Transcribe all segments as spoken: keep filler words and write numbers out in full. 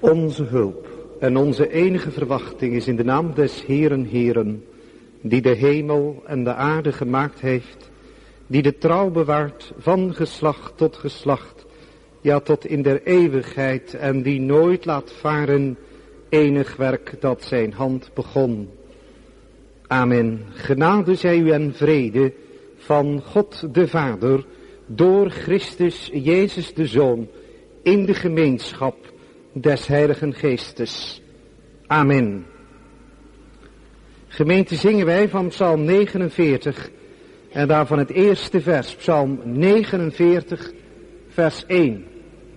Onze hulp en onze enige verwachting is in de naam des Heeren Heeren, die de hemel en de aarde gemaakt heeft, die de trouw bewaart van geslacht tot geslacht, ja tot in der eeuwigheid, en die nooit laat varen enig werk dat zijn hand begon. Amen. Genade zij u en vrede van God de Vader, door Christus Jezus de Zoon, in de gemeenschap des Heiligen Geestes. Amen. Gemeente, zingen wij van Psalm negenenveertig en daarvan het eerste vers, Psalm negenenveertig, vers één.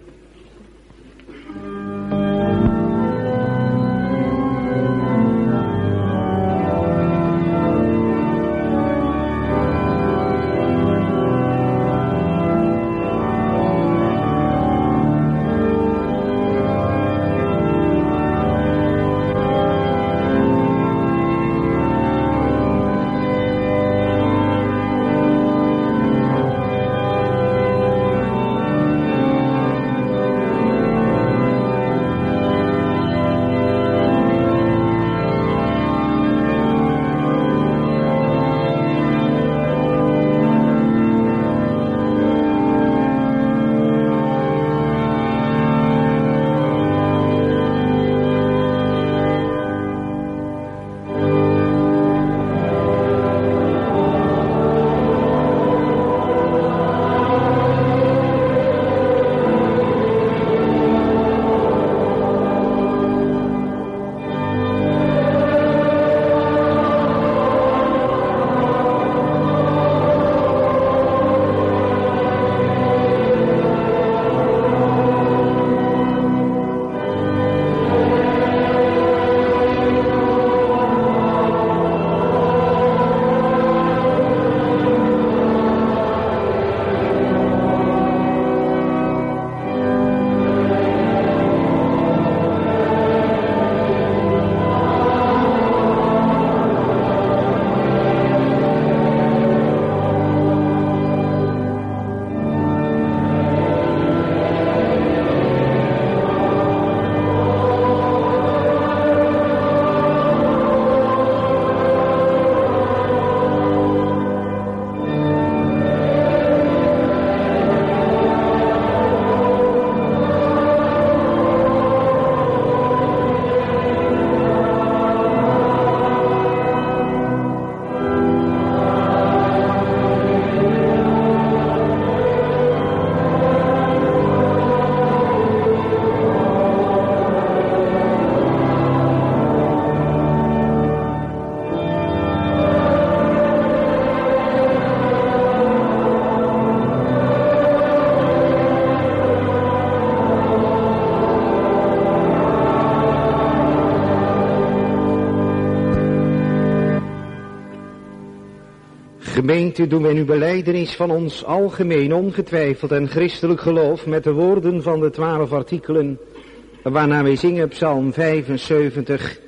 Gemeente, doen wij nu belijdenis van ons algemeen, ongetwijfeld en christelijk geloof met de woorden van de twaalf artikelen, waarna wij zingen Psalm vijfenzeventig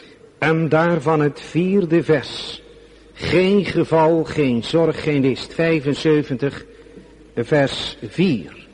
en daarvan het vierde vers. Geen geval, geen zorg, geen list. vijfenzeventig, vers vier.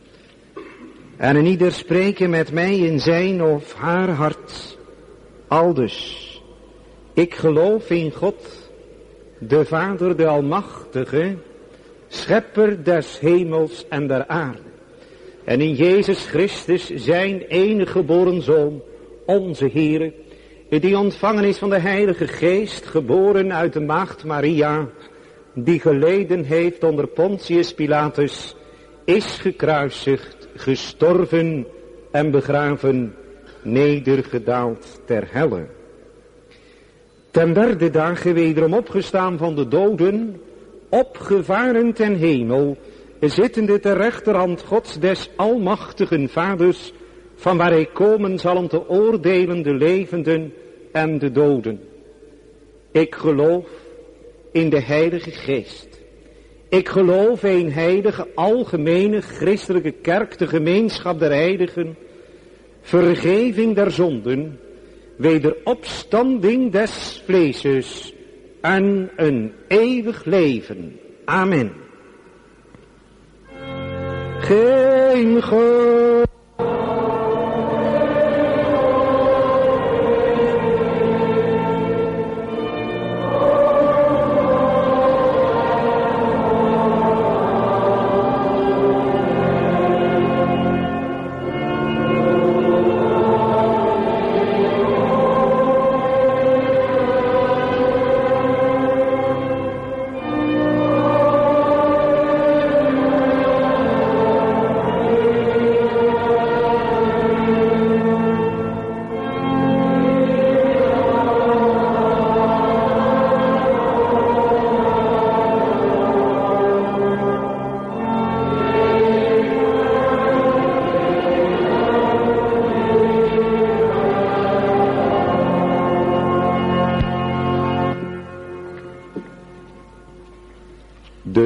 En een ieder spreken met mij in zijn of haar hart, aldus. Ik geloof in God, de Vader, de Almachtige, schepper des hemels en der aarde. En in Jezus Christus, zijn enige geboren Zoon, onze Heere, die ontvangen is van de Heilige Geest, geboren uit de maagd Maria, die geleden heeft onder Pontius Pilatus, is gekruisigd, gestorven en begraven, nedergedaald ter helle. Ten derde dagen wederom opgestaan van de doden, opgevaren ten hemel, zittende ter rechterhand Gods des almachtigen Vaders, van waar hij komen zal om te oordelen de levenden en de doden. Ik geloof in de Heilige Geest. Ik geloof in heilige, algemene, christelijke kerk, de gemeenschap der heiligen, vergeving der zonden, wederopstanding des vleeses en een eeuwig leven. Amen. Geen God.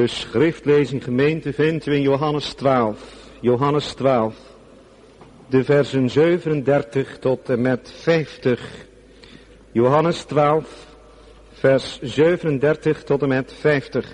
De schriftlezing gemeente vindt u in Johannes twaalf. Johannes twaalf. De versen zevenendertig tot en met vijftig. Johannes twaalf. Vers zevenendertig tot en met vijftig.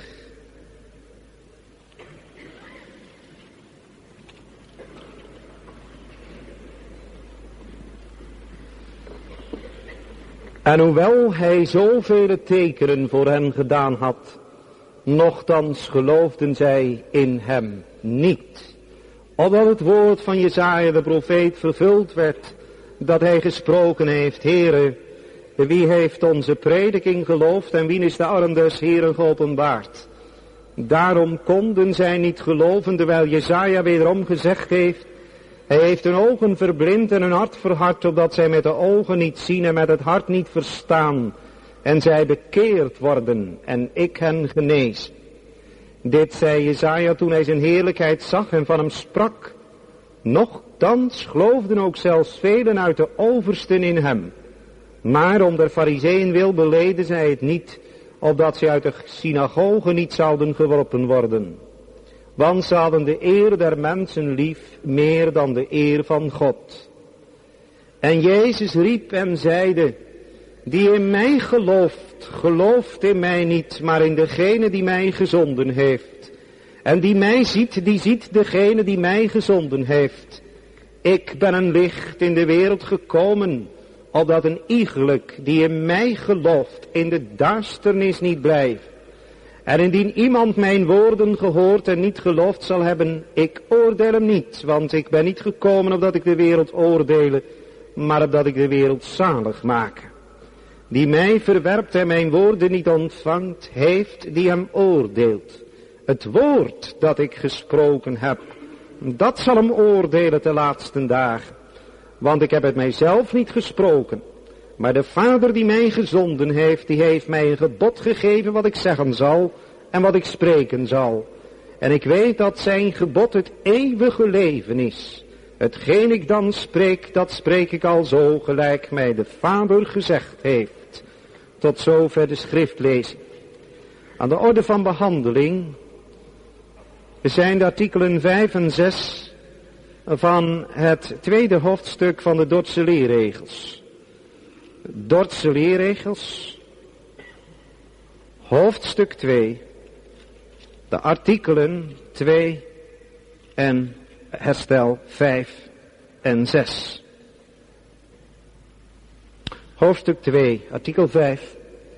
En hoewel hij zoveel tekenen voor hen gedaan had, nochtans geloofden zij in hem niet. Opdat het woord van Jesaja de profeet vervuld werd, dat hij gesproken heeft: Heere, wie heeft onze prediking geloofd en wie is de arm des Heeren geopenbaard? Daarom konden zij niet geloven, terwijl Jesaja wederom gezegd heeft: Hij heeft hun ogen verblind en hun hart verhard, opdat zij met de ogen niet zien en met het hart niet verstaan, en zij bekeerd worden en ik hen genees. Dit zei Jesaja toen hij zijn heerlijkheid zag en van hem sprak. Nochtans geloofden ook zelfs velen uit de oversten in hem. Maar om der Farizeeën wil beleden zij het niet, opdat zij uit de synagoge niet zouden geworpen worden. Want ze hadden de eer der mensen lief, meer dan de eer van God. En Jezus riep en zeide: Die in mij gelooft, gelooft in mij niet, maar in degene die mij gezonden heeft. En die mij ziet, die ziet degene die mij gezonden heeft. Ik ben een licht in de wereld gekomen, opdat een iegelijk die in mij gelooft in de duisternis niet blijft. En indien iemand mijn woorden gehoord en niet geloofd zal hebben, ik oordeel hem niet, want ik ben niet gekomen opdat ik de wereld oordele, maar opdat ik de wereld zalig maak. Die mij verwerpt en mijn woorden niet ontvangt, heeft die hem oordeelt. Het woord dat ik gesproken heb, dat zal hem oordelen te laatsten dagen. Want ik heb het mijzelf niet gesproken, maar de Vader die mij gezonden heeft, die heeft mij een gebod gegeven wat ik zeggen zal en wat ik spreken zal. En ik weet dat zijn gebod het eeuwige leven is. Hetgeen ik dan spreek, dat spreek ik al zo gelijk mij de Vader gezegd heeft. Tot zover de schriftlezing. Aan de orde van behandeling zijn de artikelen vijf en zes van het tweede hoofdstuk van de Dordtse leerregels. Dordtse leerregels, hoofdstuk twee, de artikelen twee en herstel vijf en zes. Hoofdstuk twee, artikel vijf.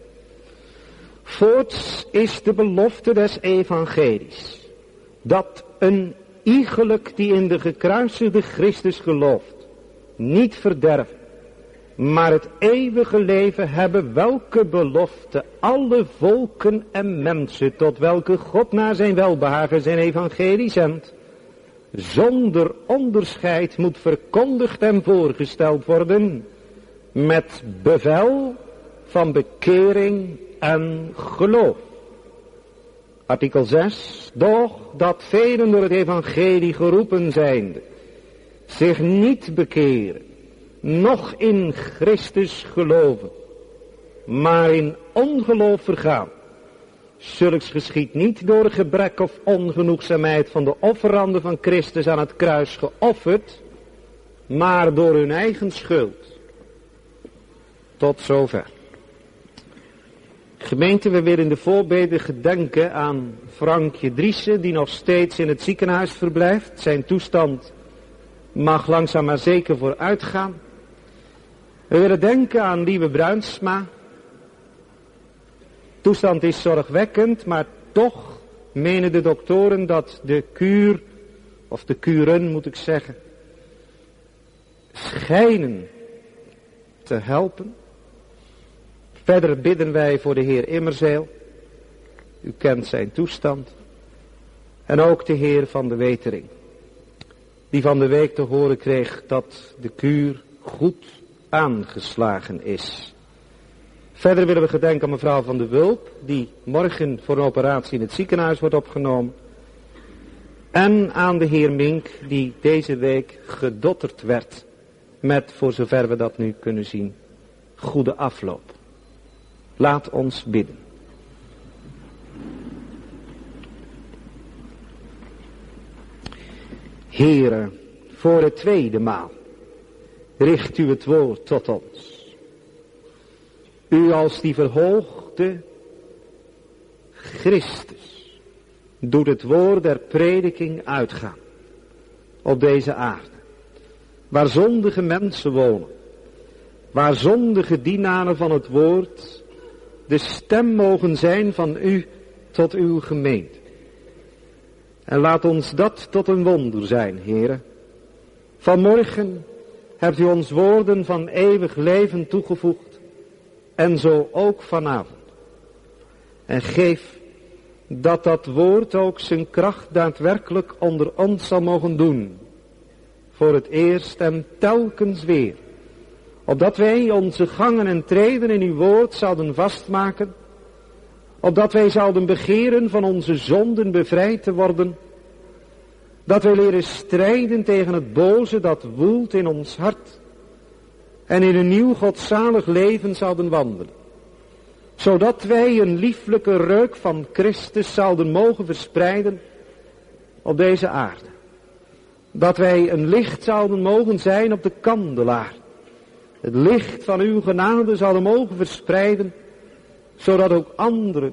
Voorts is de belofte des evangelies, dat een iegelijk die in de gekruisigde Christus gelooft, niet verderven, maar het eeuwige leven hebben, welke belofte alle volken en mensen, tot welke God naar zijn welbehagen zijn evangelie zendt, zonder onderscheid moet verkondigd en voorgesteld worden, met bevel van bekering en geloof. Artikel zes. Doch dat velen door het evangelie geroepen zijnde zich niet bekeren, noch in Christus geloven, maar in ongeloof vergaan. Zulks geschiedt niet door gebrek of ongenoegzaamheid van de offeranden van Christus aan het kruis geofferd, maar door hun eigen schuld. Tot zover. Gemeente, we willen in de voorbeden gedenken aan Frankje Driessen, die nog steeds in het ziekenhuis verblijft. Zijn toestand mag langzaam maar zeker vooruitgaan. We willen denken aan Lieve Bruinsma. Toestand is zorgwekkend, maar toch menen de doktoren dat de kuur, of de kuren moet ik zeggen, schijnen te helpen. Verder bidden wij voor de heer Immerzeel. U kent zijn toestand. En ook de heer Van de Wetering, die van de week te horen kreeg dat de kuur goed aangeslagen is. Verder willen we gedenken aan mevrouw Van de Wulp, die morgen voor een operatie in het ziekenhuis wordt opgenomen. En aan de heer Mink, die deze week gedotterd werd met, voor zover we dat nu kunnen zien, goede afloop. Laat ons bidden. Heere, voor het tweede maal richt u het woord tot ons. U als die verhoogde Christus doet het woord der prediking uitgaan op deze aarde, waar zondige mensen wonen, waar zondige dienaren van het woord de stem mogen zijn van u tot uw gemeente. En laat ons dat tot een wonder zijn, Heere. Vanmorgen hebt u ons woorden van eeuwig leven toegevoegd, en zo ook vanavond. En geef dat dat woord ook zijn kracht daadwerkelijk onder ons zal mogen doen, voor het eerst en telkens weer, opdat wij onze gangen en treden in uw woord zouden vastmaken, opdat wij zouden begeren van onze zonden bevrijd te worden, dat wij leren strijden tegen het boze dat woelt in ons hart, en in een nieuw godzalig leven zouden wandelen, zodat wij een lieflijke reuk van Christus zouden mogen verspreiden op deze aarde. Dat wij een licht zouden mogen zijn op de kandelaar. Het licht van uw genade zouden mogen verspreiden, zodat ook anderen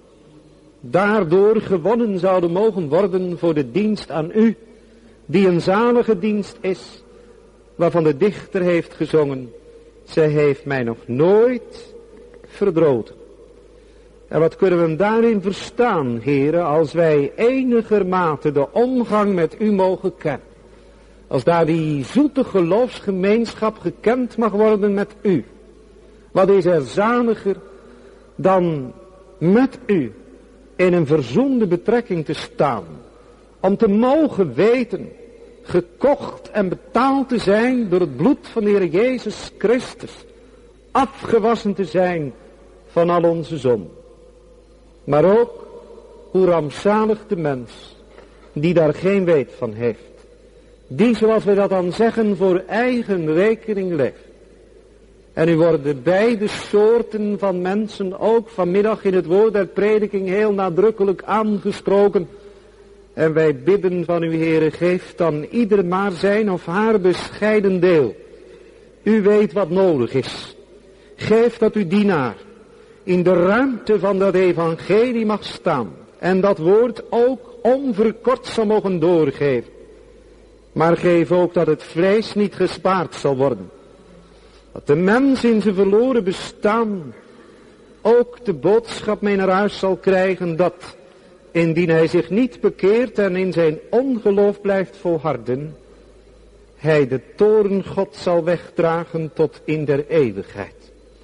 daardoor gewonnen zouden mogen worden voor de dienst aan u, die een zalige dienst is, waarvan de dichter heeft gezongen, zij heeft mij nog nooit verdroten. En wat kunnen we daarin verstaan, heren, als wij enigermate de omgang met u mogen kennen. Als daar die zoete geloofsgemeenschap gekend mag worden met u. Wat is er zaliger dan met u in een verzoende betrekking te staan. Om te mogen weten, gekocht en betaald te zijn door het bloed van de Heer Jezus Christus. Afgewassen te zijn van al onze zonden. Maar ook hoe rampzalig de mens die daar geen weet van heeft. Die, zoals we dat dan zeggen, voor eigen rekening leeft. En u worden beide soorten van mensen ook vanmiddag in het woord der prediking heel nadrukkelijk aangesproken. En wij bidden van u, Heere, geef dan ieder maar zijn of haar bescheiden deel. U weet wat nodig is. Geef dat uw dienaar in de ruimte van dat evangelie mag staan. En dat woord ook onverkort zal mogen doorgeven. Maar geef ook dat het vlees niet gespaard zal worden. Dat de mens in zijn verloren bestaan ook de boodschap mee naar huis zal krijgen dat, indien hij zich niet bekeert en in zijn ongeloof blijft volharden, hij de toorn God zal wegdragen tot in der eeuwigheid.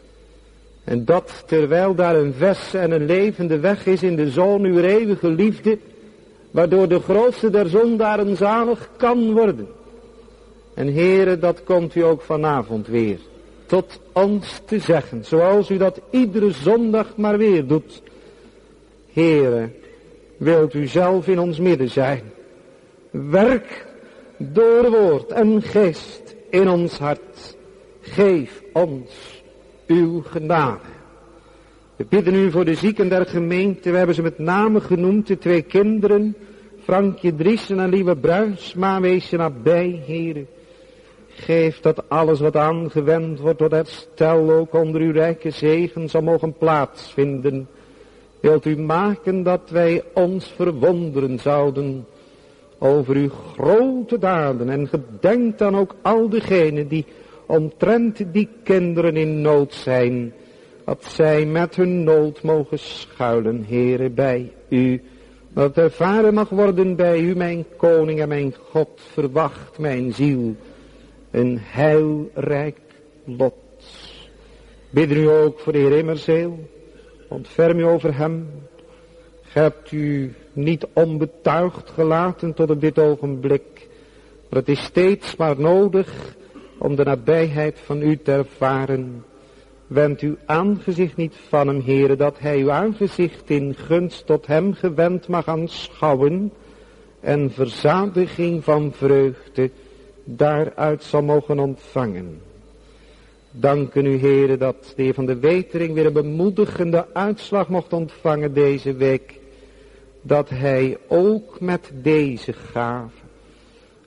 En dat terwijl daar een verse en een levende weg is in de zoon uw eeuwige liefde, waardoor de grootste der zondaren zalig kan worden. En Heere, dat komt u ook vanavond weer tot ons te zeggen, zoals u dat iedere zondag maar weer doet. Heere, wilt u zelf in ons midden zijn. Werk door woord en geest in ons hart. Geef ons uw genade. We bidden u voor de zieken der gemeente. We hebben ze met name genoemd, de twee kinderen, Frankje Driessen en Lieve Bruinsma, wees je nabij, Heere. Geef dat alles wat aangewend wordt tot herstel ook onder uw rijke zegen zal mogen plaatsvinden. Wilt u maken dat wij ons verwonderen zouden over uw grote daden. En gedenk dan ook al degenen die omtrent die kinderen in nood zijn. Dat zij met hun nood mogen schuilen, Heere, bij u. Dat ervaren mag worden bij u, mijn koning en mijn God. Verwacht mijn ziel een heilrijk lot. Bidden u ook voor de Heer Immerzeel. Ontferm u over hem. Gij hebt u niet onbetuigd gelaten tot op dit ogenblik. Maar het is steeds maar nodig om de nabijheid van u te ervaren. Wend uw aangezicht niet van hem, Heere, dat hij uw aangezicht in gunst tot hem gewend mag aanschouwen. En verzadiging van vreugde daaruit zal mogen ontvangen. Danken u, Heere, dat de Heer van de Wetering weer een bemoedigende uitslag mocht ontvangen deze week. Dat hij ook met deze gave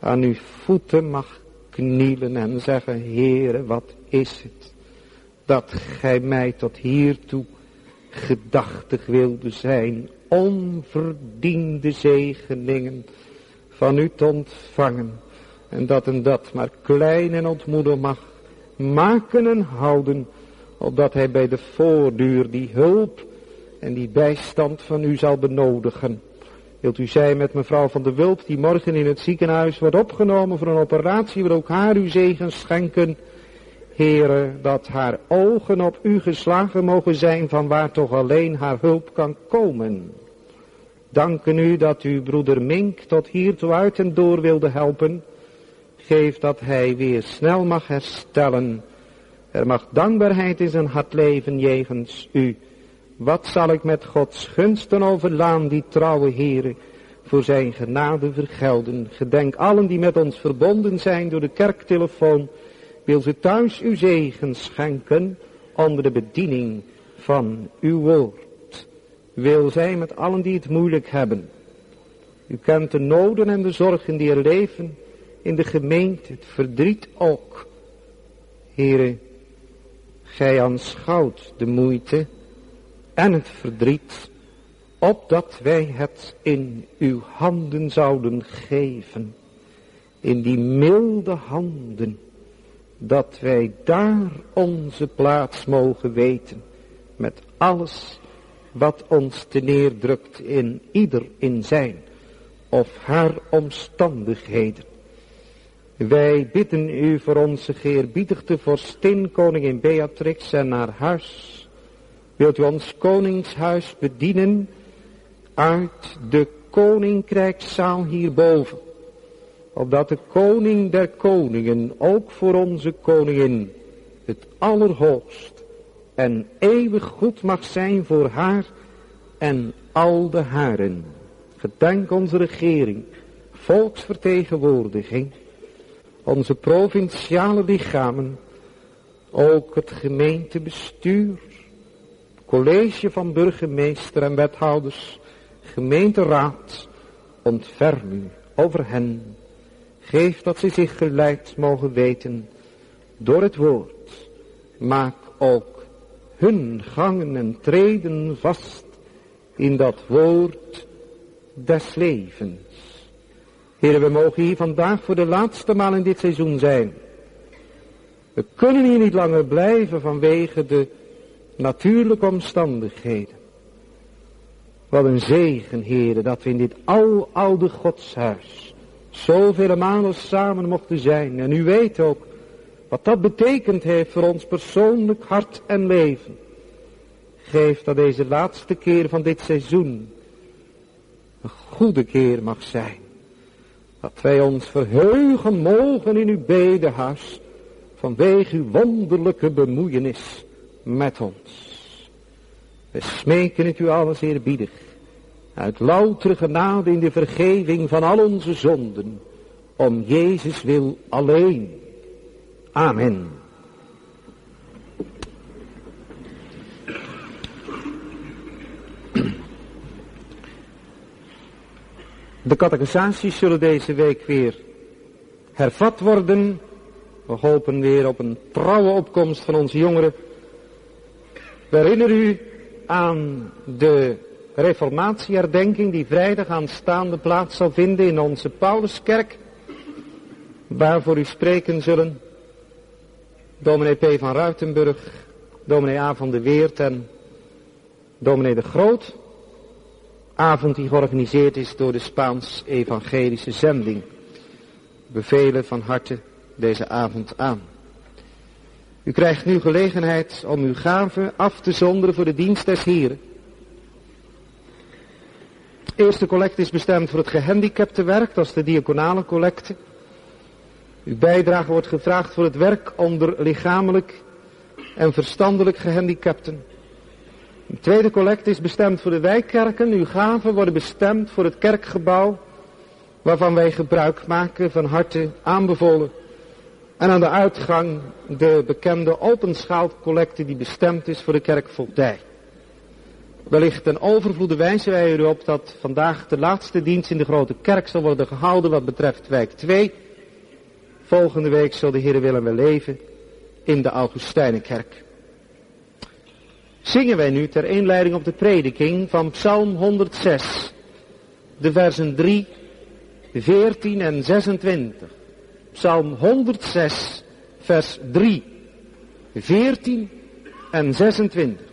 aan uw voeten mag knielen en zeggen, Heere, wat is het dat gij mij tot hiertoe gedachtig wilde zijn, onverdiende zegeningen van u te ontvangen, en dat en dat maar klein en ontmoedig mag maken en houden, opdat hij bij de voordeur die hulp en die bijstand van u zal benodigen. Wilt u zijn met mevrouw van der Wulp, die morgen in het ziekenhuis wordt opgenomen voor een operatie, wil ook haar uw zegen schenken. Heere, dat haar ogen op u geslagen mogen zijn, van waar toch alleen haar hulp kan komen. Danken u dat u broeder Mink tot hiertoe uit en door wilde helpen. Geef dat hij weer snel mag herstellen. Er mag dankbaarheid in zijn hart leven jegens u. Wat zal ik met Gods gunsten overlaan, die trouwe Heere, voor zijn genade vergelden. Gedenk allen die met ons verbonden zijn door de kerktelefoon. Wil ze thuis uw zegen schenken onder de bediening van uw woord. Wil zij met allen die het moeilijk hebben. U kent de noden en de zorgen die er leven in de gemeente, het verdriet ook. Heere, gij aanschouwt de moeite en het verdriet, opdat wij het in uw handen zouden geven. In die milde handen, dat wij daar onze plaats mogen weten, met alles wat ons te neerdrukt in ieder in zijn of haar omstandigheden. Wij bidden u voor onze geëerbiedigde vorstin, koningin Beatrix en haar huis. Wilt u ons koningshuis bedienen uit de koninkrijkszaal hierboven, opdat de koning der koningen ook voor onze koningin het allerhoogst en eeuwig goed mag zijn voor haar en al de haren. Gedenk onze regering, volksvertegenwoordiging, onze provinciale lichamen, ook het gemeentebestuur, college van burgemeester en wethouders, gemeenteraad, ontferm u over hen. Geef dat ze zich geleid mogen weten door het woord. Maak ook hun gangen en treden vast in dat woord des levens. Heren, we mogen hier vandaag voor de laatste maal in dit seizoen zijn. We kunnen hier niet langer blijven vanwege de natuurlijke omstandigheden. Wat een zegen, heren, dat we in dit aloude godshuis zoveel malen samen mochten zijn. En u weet ook wat dat betekend heeft voor ons persoonlijk hart en leven. Geef dat deze laatste keer van dit seizoen een goede keer mag zijn. Dat wij ons verheugen mogen in uw bedehuis vanwege uw wonderlijke bemoeienis met ons. We smeken het u alles eerbiedig, uit loutere genade in de vergeving van al onze zonden, om Jezus wil alleen. Amen. De catechisaties zullen deze week weer hervat worden. We hopen weer op een trouwe opkomst van onze jongeren. We herinneren u aan de reformatieherdenking die vrijdag aanstaande plaats zal vinden in onze Pauluskerk, waarvoor u spreken zullen dominee P. van Ruitenburg, dominee A. van de Weert en dominee de Groot. Avond die georganiseerd is door de Spaans Evangelische Zending. We bevelen van harte deze avond aan. U krijgt nu gelegenheid om uw gave af te zonderen voor de dienst des Heren. De eerste collecte is bestemd voor het gehandicaptenwerk, dat is de diaconale collecte. Uw bijdrage wordt gevraagd voor het werk onder lichamelijk en verstandelijk gehandicapten. De tweede collecte is bestemd voor de wijkkerken. Uw gaven worden bestemd voor het kerkgebouw, waarvan wij gebruik maken, van harte aanbevolen. En aan de uitgang de bekende openschaalcollecte die bestemd is voor de kerk Voldij. Wellicht ten overvloede wijzen wij u op dat vandaag de laatste dienst in de grote kerk zal worden gehouden wat betreft wijk twee. Volgende week zal de Heer willen we leven in de Augustijnenkerk. Zingen wij nu ter inleiding op de prediking van Psalm honderdzes, de versen drie, veertien en zesentwintig. Psalm honderdzes, vers drie, veertien en zesentwintig.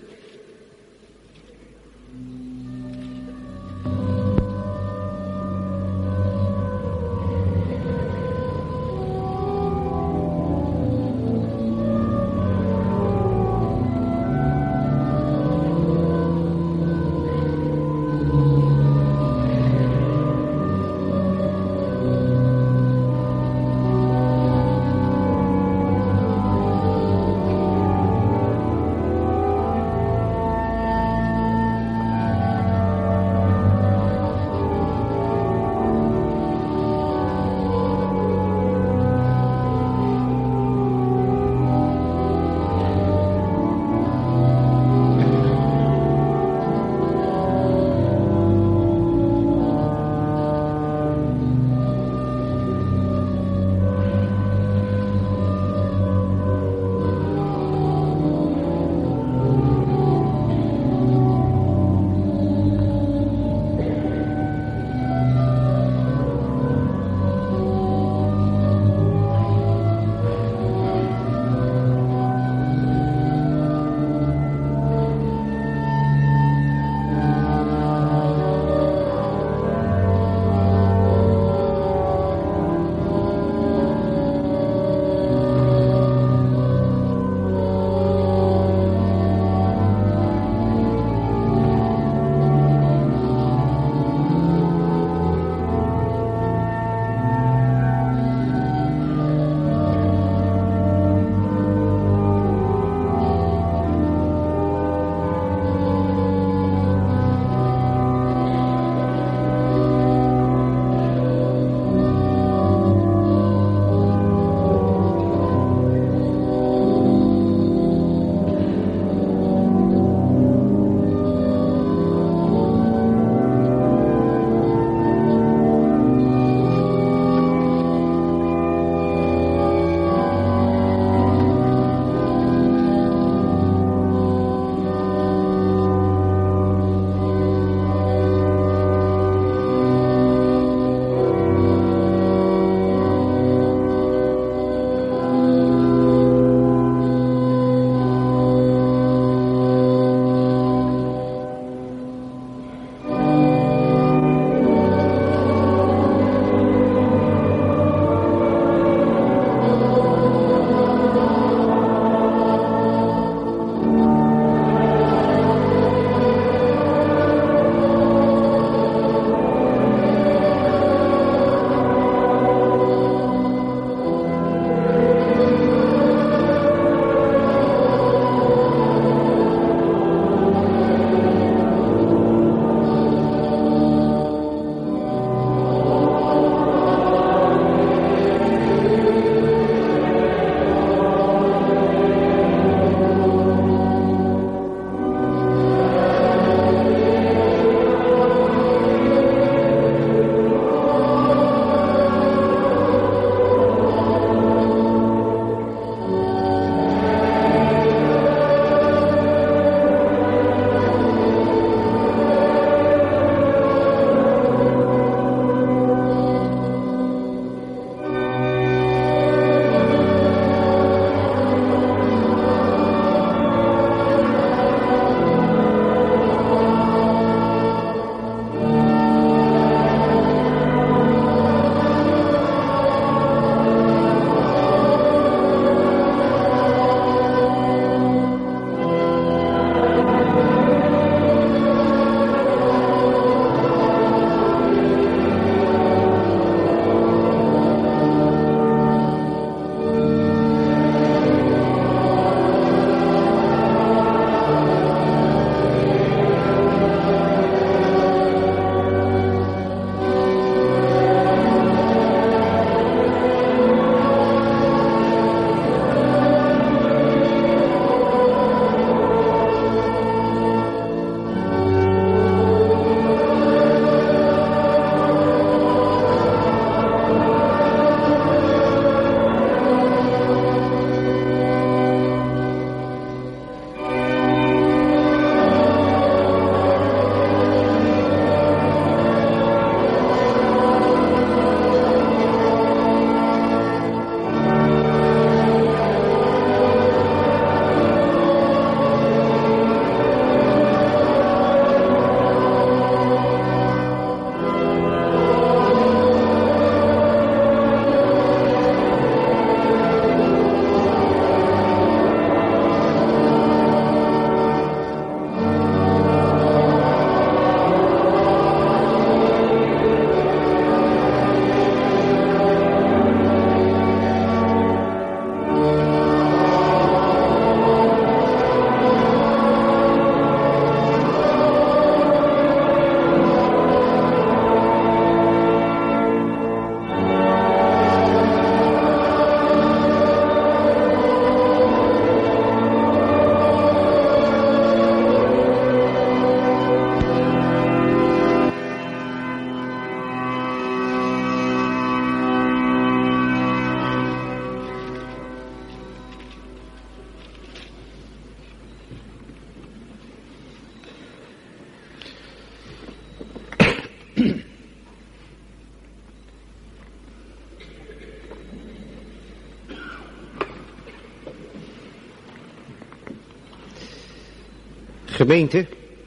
Gemeente,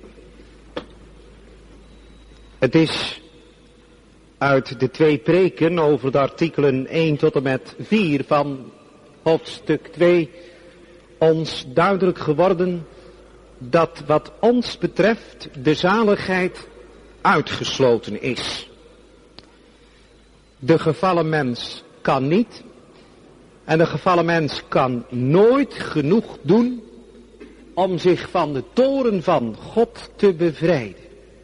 het is uit de twee preken over de artikelen één tot en met vier van hoofdstuk twee ons duidelijk geworden dat wat ons betreft de zaligheid uitgesloten is. De gevallen mens kan niet en de gevallen mens kan nooit genoeg doen om zich van de toorn van God te bevrijden.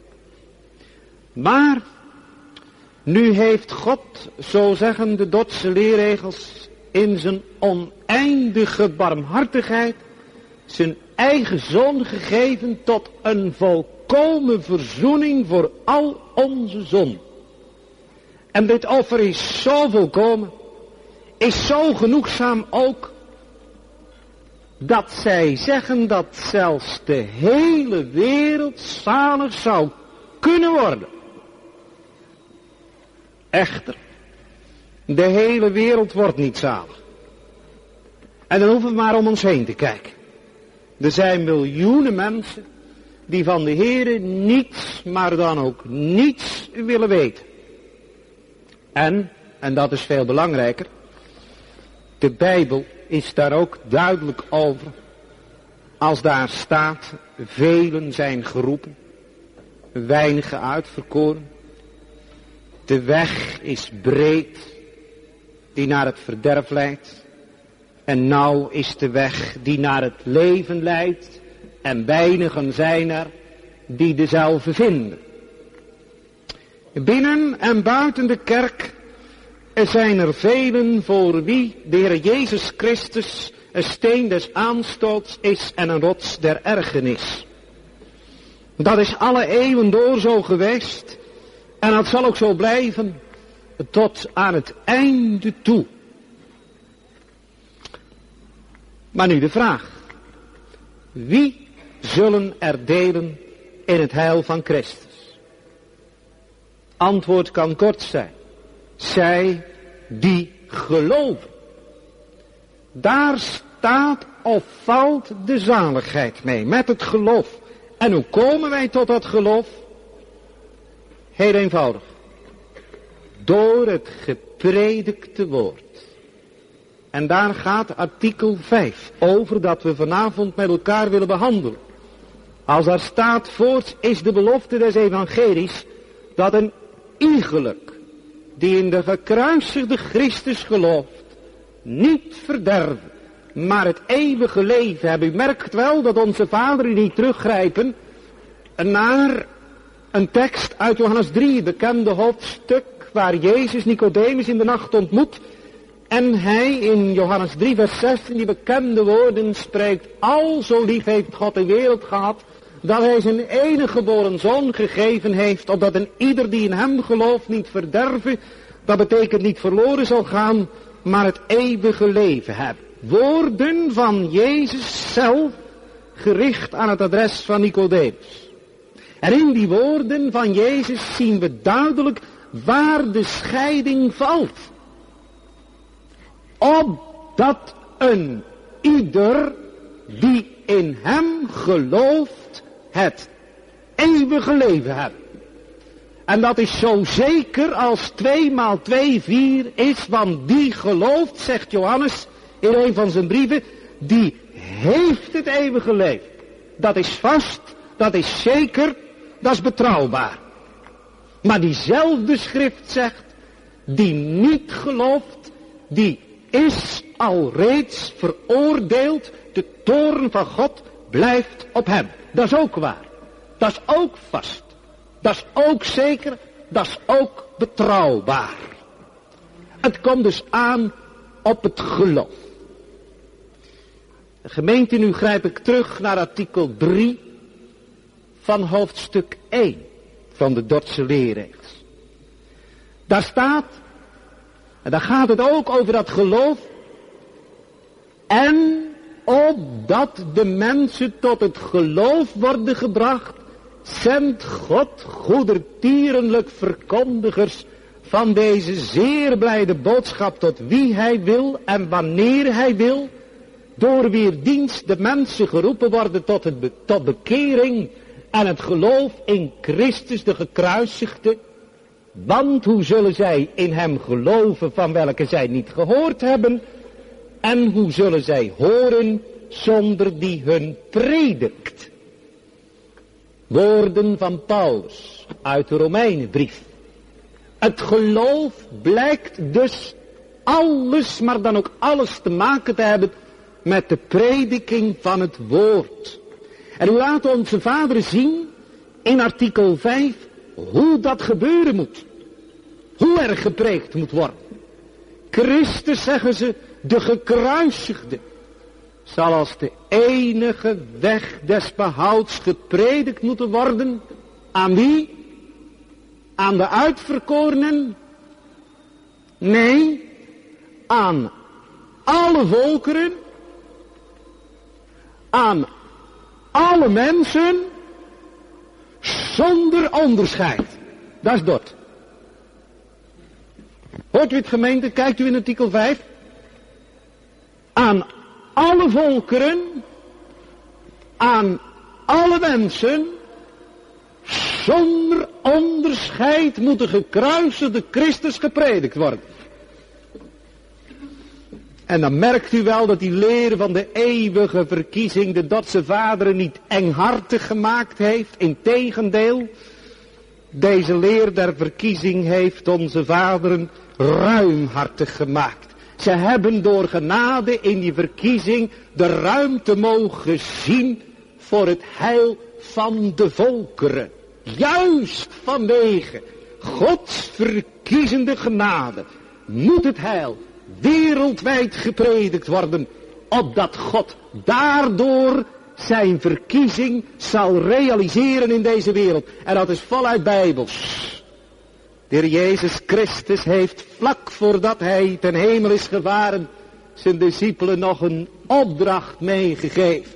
Maar nu heeft God, zo zeggen de Dordtse leerregels, in zijn oneindige barmhartigheid zijn eigen zoon gegeven tot een volkomen verzoening voor al onze zonden. En dit offer is zo volkomen, is zo genoegzaam ook, dat zij zeggen dat zelfs de hele wereld zalig zou kunnen worden. Echter, de hele wereld wordt niet zalig. En dan hoeven we maar om ons heen te kijken. Er zijn miljoenen mensen die van de Heere niets, maar dan ook niets willen weten. En, en dat is veel belangrijker, de Bijbel is daar ook duidelijk over. Als daar staat, velen zijn geroepen, weinigen uitverkoren. De weg is breed, die naar het verderf leidt. En nauw is de weg die naar het leven leidt. En weinigen zijn er die dezelfde vinden. Binnen en buiten de kerk zijn er velen voor wie de Heer Jezus Christus een steen des aanstoots is en een rots der ergernis. Dat is alle eeuwen door zo geweest. En dat zal ook zo blijven tot aan het einde toe. Maar nu de vraag. Wie zullen er delen in het heil van Christus? Antwoord kan kort zijn. Zij die geloven. Daar staat of valt de zaligheid mee, met het geloof. En hoe komen wij tot dat geloof? Heel eenvoudig. Door het gepredikte woord. En daar gaat artikel vijf over dat we vanavond met elkaar willen behandelen. Als daar staat, voorts is de belofte des evangelies dat een iegelijk die in de gekruisigde Christus gelooft, niet verderven, maar het eeuwige leven hebben. U merkt wel dat onze vaderen niet teruggrijpen naar een tekst uit Johannes drie, bekende hoofdstuk, waar Jezus Nicodemus in de nacht ontmoet. En hij in Johannes drie vers zestien die bekende woorden spreekt. Al zo lief heeft God de wereld gehad, dat hij zijn enige geboren zoon gegeven heeft, opdat een ieder die in hem gelooft niet verderven. Dat betekent niet verloren zal gaan, maar het eeuwige leven hebben. Woorden van Jezus zelf, gericht aan het adres van Nicodemus. En in die woorden van Jezus zien we duidelijk waar de scheiding valt. Opdat een ieder die in hem gelooft het eeuwige leven heeft. En dat is zo zeker als twee maal twee vier is, want die gelooft, zegt Johannes in een van zijn brieven, die heeft het eeuwige leven. Dat is vast, dat is zeker, dat is betrouwbaar. Maar diezelfde schrift zegt, die niet gelooft, die is al reeds veroordeeld, de toorn van God blijft op hem. Dat is ook waar. Dat is ook vast. Dat is ook zeker. Dat is ook betrouwbaar. Het komt dus aan op het geloof. Gemeente, nu grijp ik terug naar artikel drie van hoofdstuk één van de Dordtse leerregels. Daar staat, en daar gaat het ook over dat geloof. En opdat de mensen tot het geloof worden gebracht, zendt God goedertierenlijk verkondigers van deze zeer blijde boodschap tot wie hij wil en wanneer hij wil, door wier dienst de mensen geroepen worden tot, het be, tot bekering en het geloof in Christus de gekruisigde. Want hoe zullen zij in hem geloven van welke zij niet gehoord hebben? En hoe zullen zij horen zonder die hun predikt? Woorden van Paulus uit de Romeinenbrief. Het geloof blijkt dus alles, maar dan ook alles te maken te hebben met de prediking van het woord. En u laat onze Vader zien in artikel vijf hoe dat gebeuren moet. Hoe er gepreekt moet worden. Christus, zeggen ze, de gekruisigde, zal als de enige weg des behouds gepredikt moeten worden. Aan wie? Aan de uitverkorenen? Nee, aan alle volkeren, aan alle mensen, zonder onderscheid. Dat is dat. Hoort u het, gemeente? Kijkt u in artikel vijf. Aan alle volkeren, aan alle mensen, zonder onderscheid moet de gekruisigde Christus gepredikt worden. En dan merkt u wel dat die leer van de eeuwige verkiezing de Dotse vaderen niet enghartig gemaakt heeft. Integendeel, deze leer der verkiezing heeft onze vaderen ruimhartig gemaakt. Ze hebben door genade in die verkiezing de ruimte mogen zien voor het heil van de volkeren. Juist vanwege Gods verkiezende genade moet het heil wereldwijd gepredikt worden, opdat God daardoor zijn verkiezing zal realiseren in deze wereld. En dat is voluit bijbels. De Heer Jezus Christus heeft vlak voordat hij ten hemel is gevaren zijn discipelen nog een opdracht meegegeven.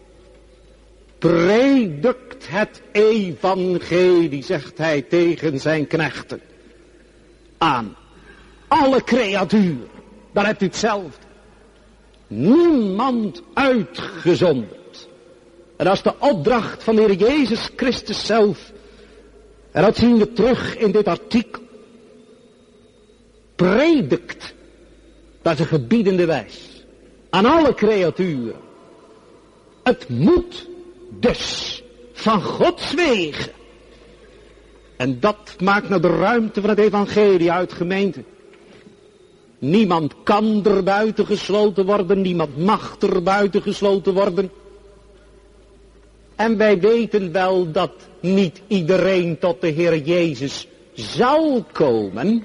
Predikt het evangelie, zegt hij tegen zijn knechten, aan alle creaturen. Daar hebt u hetzelfde. Niemand uitgezonderd. En dat is de opdracht van de Heer Jezus Christus zelf. En dat zien we terug in dit artikel. Predikt. Dat is een gebiedende wijs. Aan alle creaturen. Het moet dus van Gods wegen. En dat maakt nou de ruimte van het evangelie uit, gemeente. Niemand kan er buiten gesloten worden. Niemand mag er buiten gesloten worden. En wij weten wel dat niet iedereen tot de Heer Jezus zal komen.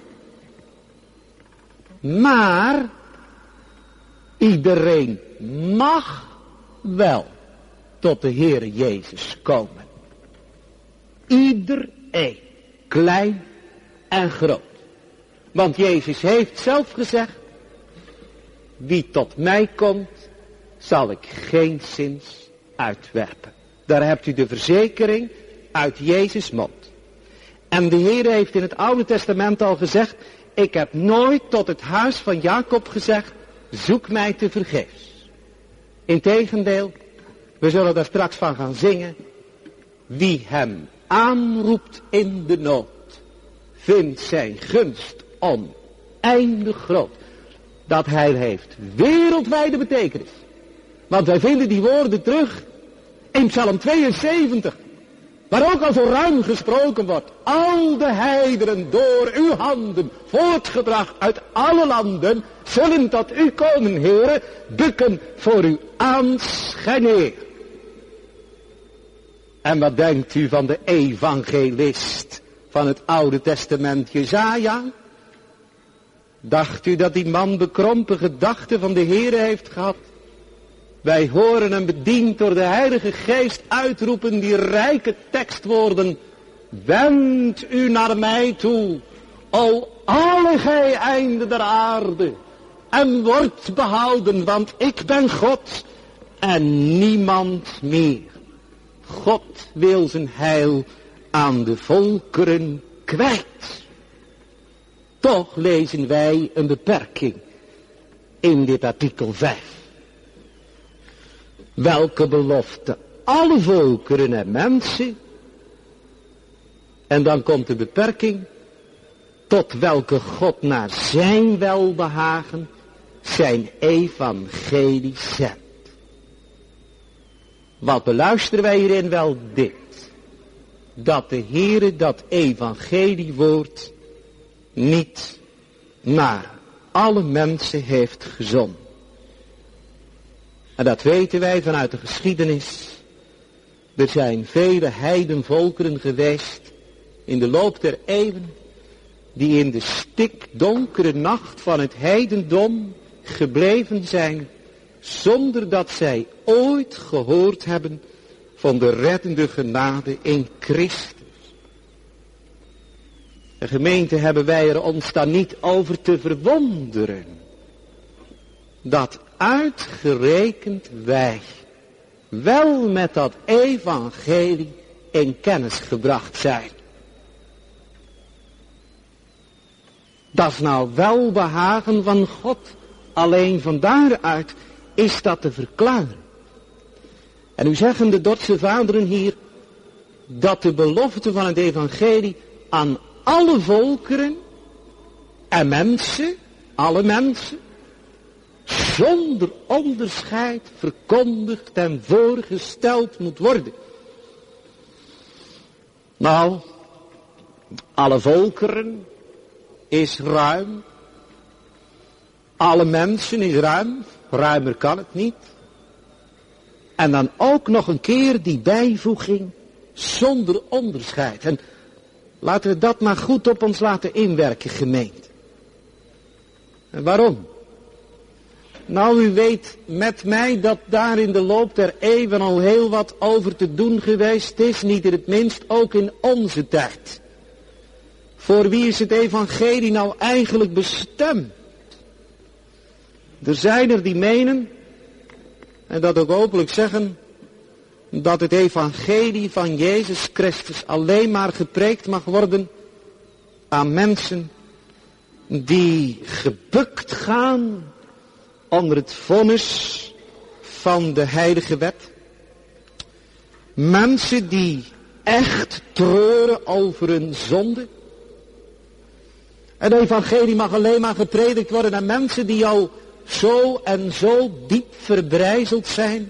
Maar iedereen mag wel tot de Heer Jezus komen. Iedereen, klein en groot. Want Jezus heeft zelf gezegd, wie tot mij komt, zal ik geenszins uitwerpen. Daar hebt u de verzekering uit Jezus' mond. En de Heer heeft in het Oude Testament al gezegd, ik heb nooit tot het huis van Jacob gezegd, zoek mij te vergeefs. Integendeel, we zullen daar straks van gaan zingen. Wie hem aanroept in de nood, vindt zijn gunst oneindig groot. Dat hij heeft wereldwijde betekenis. Want wij vinden die woorden terug in Psalm tweeënzeventig. Waar ook al zo ruim gesproken wordt. Al de heidenen door uw handen voortgebracht uit alle landen zullen tot u komen, Heere, bukken voor uw aanschijn. En wat denkt u van de evangelist van het Oude Testament, Jesaja? Dacht u dat die man bekrompen gedachten van de Heere heeft gehad? Wij horen hem bediend door de Heilige Geest uitroepen die rijke tekstwoorden. Wend u naar mij toe, o alle gij einden der aarde, en wordt behouden, want ik ben God en niemand meer. God wil zijn heil aan de volkeren kwijt. Toch lezen wij een beperking in dit artikel vijf. welke belofte alle volkeren en mensen. En dan komt de beperking, tot welke God naar zijn welbehagen zijn evangelie zendt. Wat beluisteren wij hierin? Wel dit. Dat de Heere dat evangeliewoord niet naar alle mensen heeft gezonden. En dat weten wij vanuit de geschiedenis. Er zijn vele heidenvolkeren geweest in de loop der eeuwen, die in de stikdonkere nacht van het heidendom gebleven zijn, zonder dat zij ooit gehoord hebben van de reddende genade in Christus. De gemeente hebben wij er ons dan niet over te verwonderen, dat uitgerekend wij wel met dat evangelie in kennis gebracht zijn. Dat is nou welbehagen van God. Alleen van daaruit is dat te verklaren. En nu zeggen de Dordtse vaderen hier, dat de belofte van het evangelie aan alle volkeren en mensen, alle mensen, zonder onderscheid verkondigd en voorgesteld moet worden. Nou, alle volkeren is ruim. Alle mensen is ruim. Ruimer kan het niet. En dan ook nog een keer die bijvoeging zonder onderscheid. En laten we dat maar goed op ons laten inwerken, gemeente. En waarom? Nou, u weet met mij dat daar in de loop der eeuwen al heel wat over te doen geweest is. Niet in het minst ook in onze tijd. Voor wie is het evangelie nou eigenlijk bestemd? Er zijn er die menen, en dat ook openlijk zeggen, dat het evangelie van Jezus Christus alleen maar gepreekt mag worden aan mensen die gebukt gaan onder het vonnis van de heilige wet. Mensen die echt treuren over hun zonde. Het evangelie mag alleen maar gepredikt worden aan mensen die al zo en zo diep verbrijzeld zijn.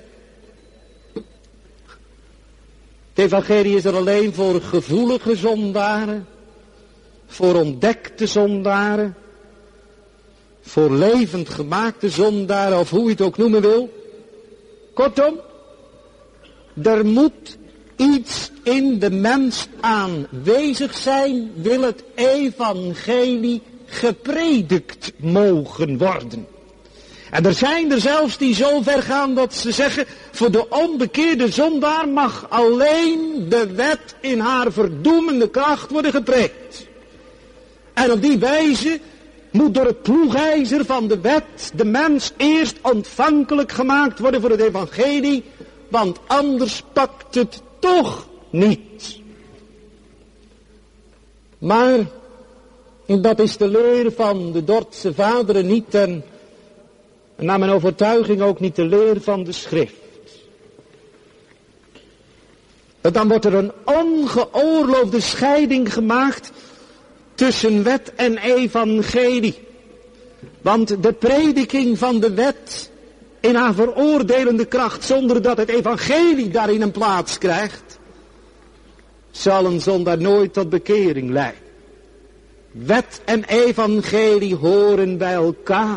Het evangelie is er alleen voor gevoelige zondaren, voor ontdekte zondaren, voor levend gemaakte zondaren, of hoe je het ook noemen wil. Kortom, er moet iets in de mens aanwezig zijn, wil het evangelie gepredikt mogen worden. En er zijn er zelfs die zo ver gaan dat ze zeggen, voor de onbekeerde zondaar mag alleen de wet in haar verdoemende kracht worden gepreekt. En op die wijze moet door het ploegijzer van de wet de mens eerst ontvankelijk gemaakt worden voor het evangelie, want anders pakt het toch niet. Maar dat is de leer van de Dordtse vaderen niet en naar mijn overtuiging ook niet de leer van de schrift. Dan wordt er een ongeoorloofde scheiding gemaakt tussen wet en evangelie. Want de prediking van de wet in haar veroordelende kracht, zonder dat het evangelie daarin een plaats krijgt, zal een zondaar nooit tot bekering leiden. Wet en evangelie horen bij elkaar.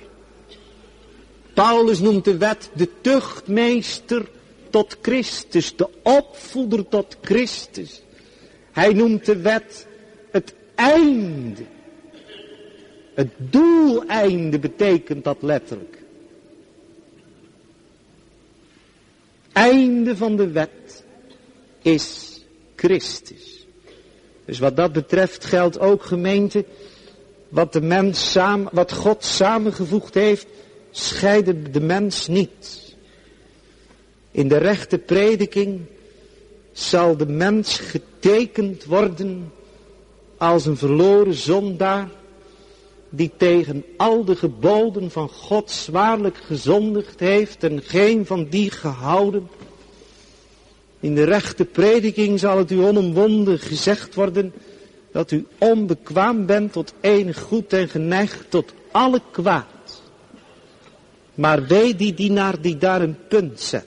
Paulus noemt de wet de tuchtmeester tot Christus, de opvoeder tot Christus. Hij noemt de wet het einde. Het doeleinde betekent dat letterlijk. Einde van de wet is Christus. Dus wat dat betreft geldt ook, gemeente, wat de mens samen, wat God samengevoegd heeft, scheiden de mens niet. In de rechte prediking zal de mens getekend worden als een verloren zondaar, die tegen al de geboden van God zwaarlijk gezondigd heeft en geen van die gehouden. In de rechte prediking zal het u onomwonden gezegd worden dat u onbekwaam bent tot enig goed en geneigd tot alle kwaad. Maar wee die dienaar die daar een punt zet.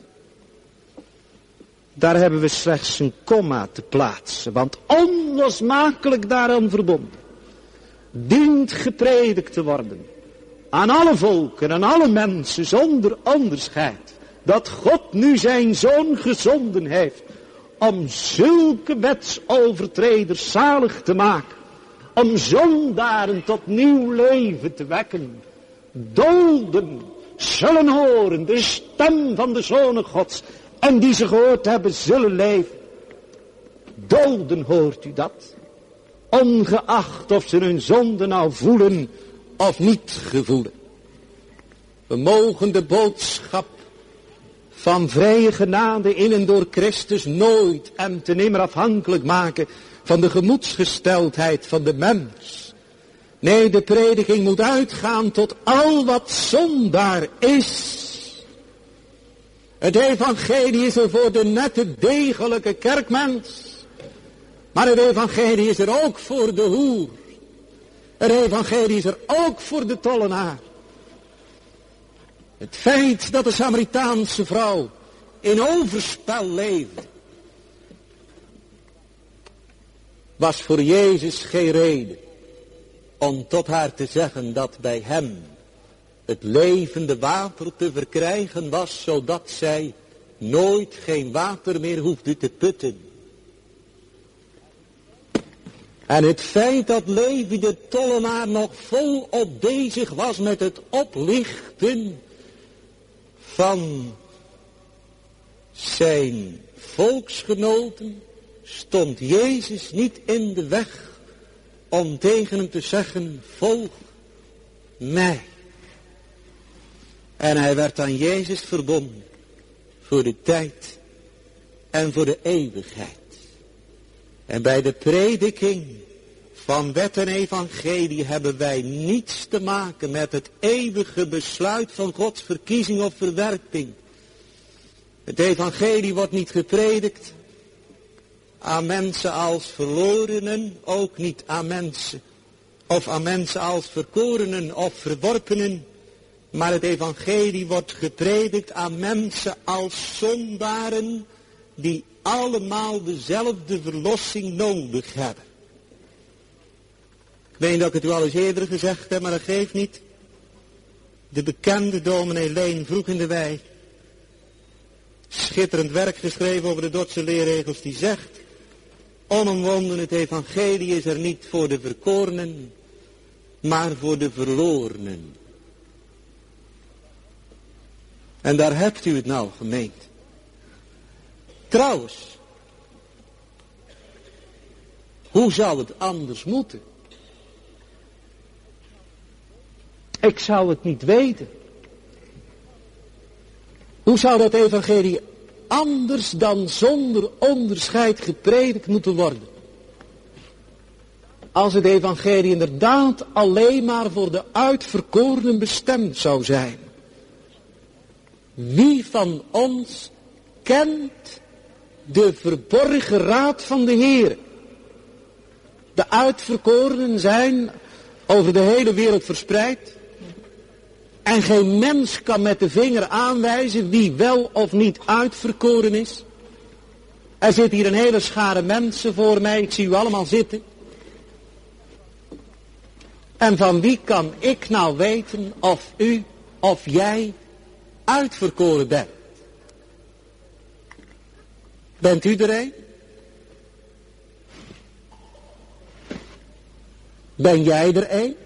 Daar hebben we slechts een komma te plaatsen, want onlosmakelijk daaraan verbonden dient gepredikt te worden aan alle volken en alle mensen zonder onderscheid, dat God nu zijn zoon gezonden heeft om zulke wetsovertreders zalig te maken, om zondaren tot nieuw leven te wekken. Dolden zullen horen de stem van de Zonen Gods en die ze gehoord hebben zullen leven. Dolden, hoort u dat? Ongeacht of ze hun zonde nou voelen of niet gevoelen. We mogen de boodschap van vrije genade in en door Christus nooit en te nimmer afhankelijk maken van de gemoedsgesteldheid van de mens. Nee, de prediking moet uitgaan tot al wat zondaar is. Het evangelie is er voor de nette, degelijke kerkmens. Maar het evangelie is er ook voor de hoer. Het evangelie is er ook voor de tollenaar. Het feit dat de Samaritaanse vrouw in overspel leefde, was voor Jezus geen reden om tot haar te zeggen dat bij hem het levende water te verkrijgen was, zodat zij nooit geen water meer hoefde te putten. En het feit dat Levi de tollenaar nog volop bezig was met het oplichten van zijn volksgenoten, stond Jezus niet in de weg om tegen hem te zeggen, volg mij. En hij werd aan Jezus verbonden voor de tijd en voor de eeuwigheid. En bij de prediking van wet en evangelie hebben wij niets te maken met het eeuwige besluit van Gods verkiezing of verwerping. Het evangelie wordt niet gepredikt aan mensen als verlorenen, ook niet aan mensen, of aan mensen als verkorenen of verworpenen, maar het evangelie wordt gepredikt aan mensen als zondaren die allemaal dezelfde verlossing nodig hebben. Ik weet dat ik het u al eens eerder gezegd heb, maar dat geeft niet. De bekende dominee Leen vroeg in de wei, schitterend werk geschreven over de Dordtse leerregels, die zegt, onomwonden, het evangelie is er niet voor de verkorenen, maar voor de verlorenen. En daar hebt u het nou, gemeente. Trouwens, hoe zou het anders moeten? Ik zou het niet weten. Hoe zou dat evangelie anders dan zonder onderscheid gepredikt moeten worden? Als het evangelie inderdaad alleen maar voor de uitverkorenen bestemd zou zijn. Wie van ons kent de verborgen raad van de Heer? De uitverkorenen zijn over de hele wereld verspreid. En geen mens kan met de vinger aanwijzen wie wel of niet uitverkoren is. Er zit hier een hele schare mensen voor mij, ik zie u allemaal zitten. En van wie kan ik nou weten of u of jij uitverkoren bent? Bent u er een? Ben jij er een?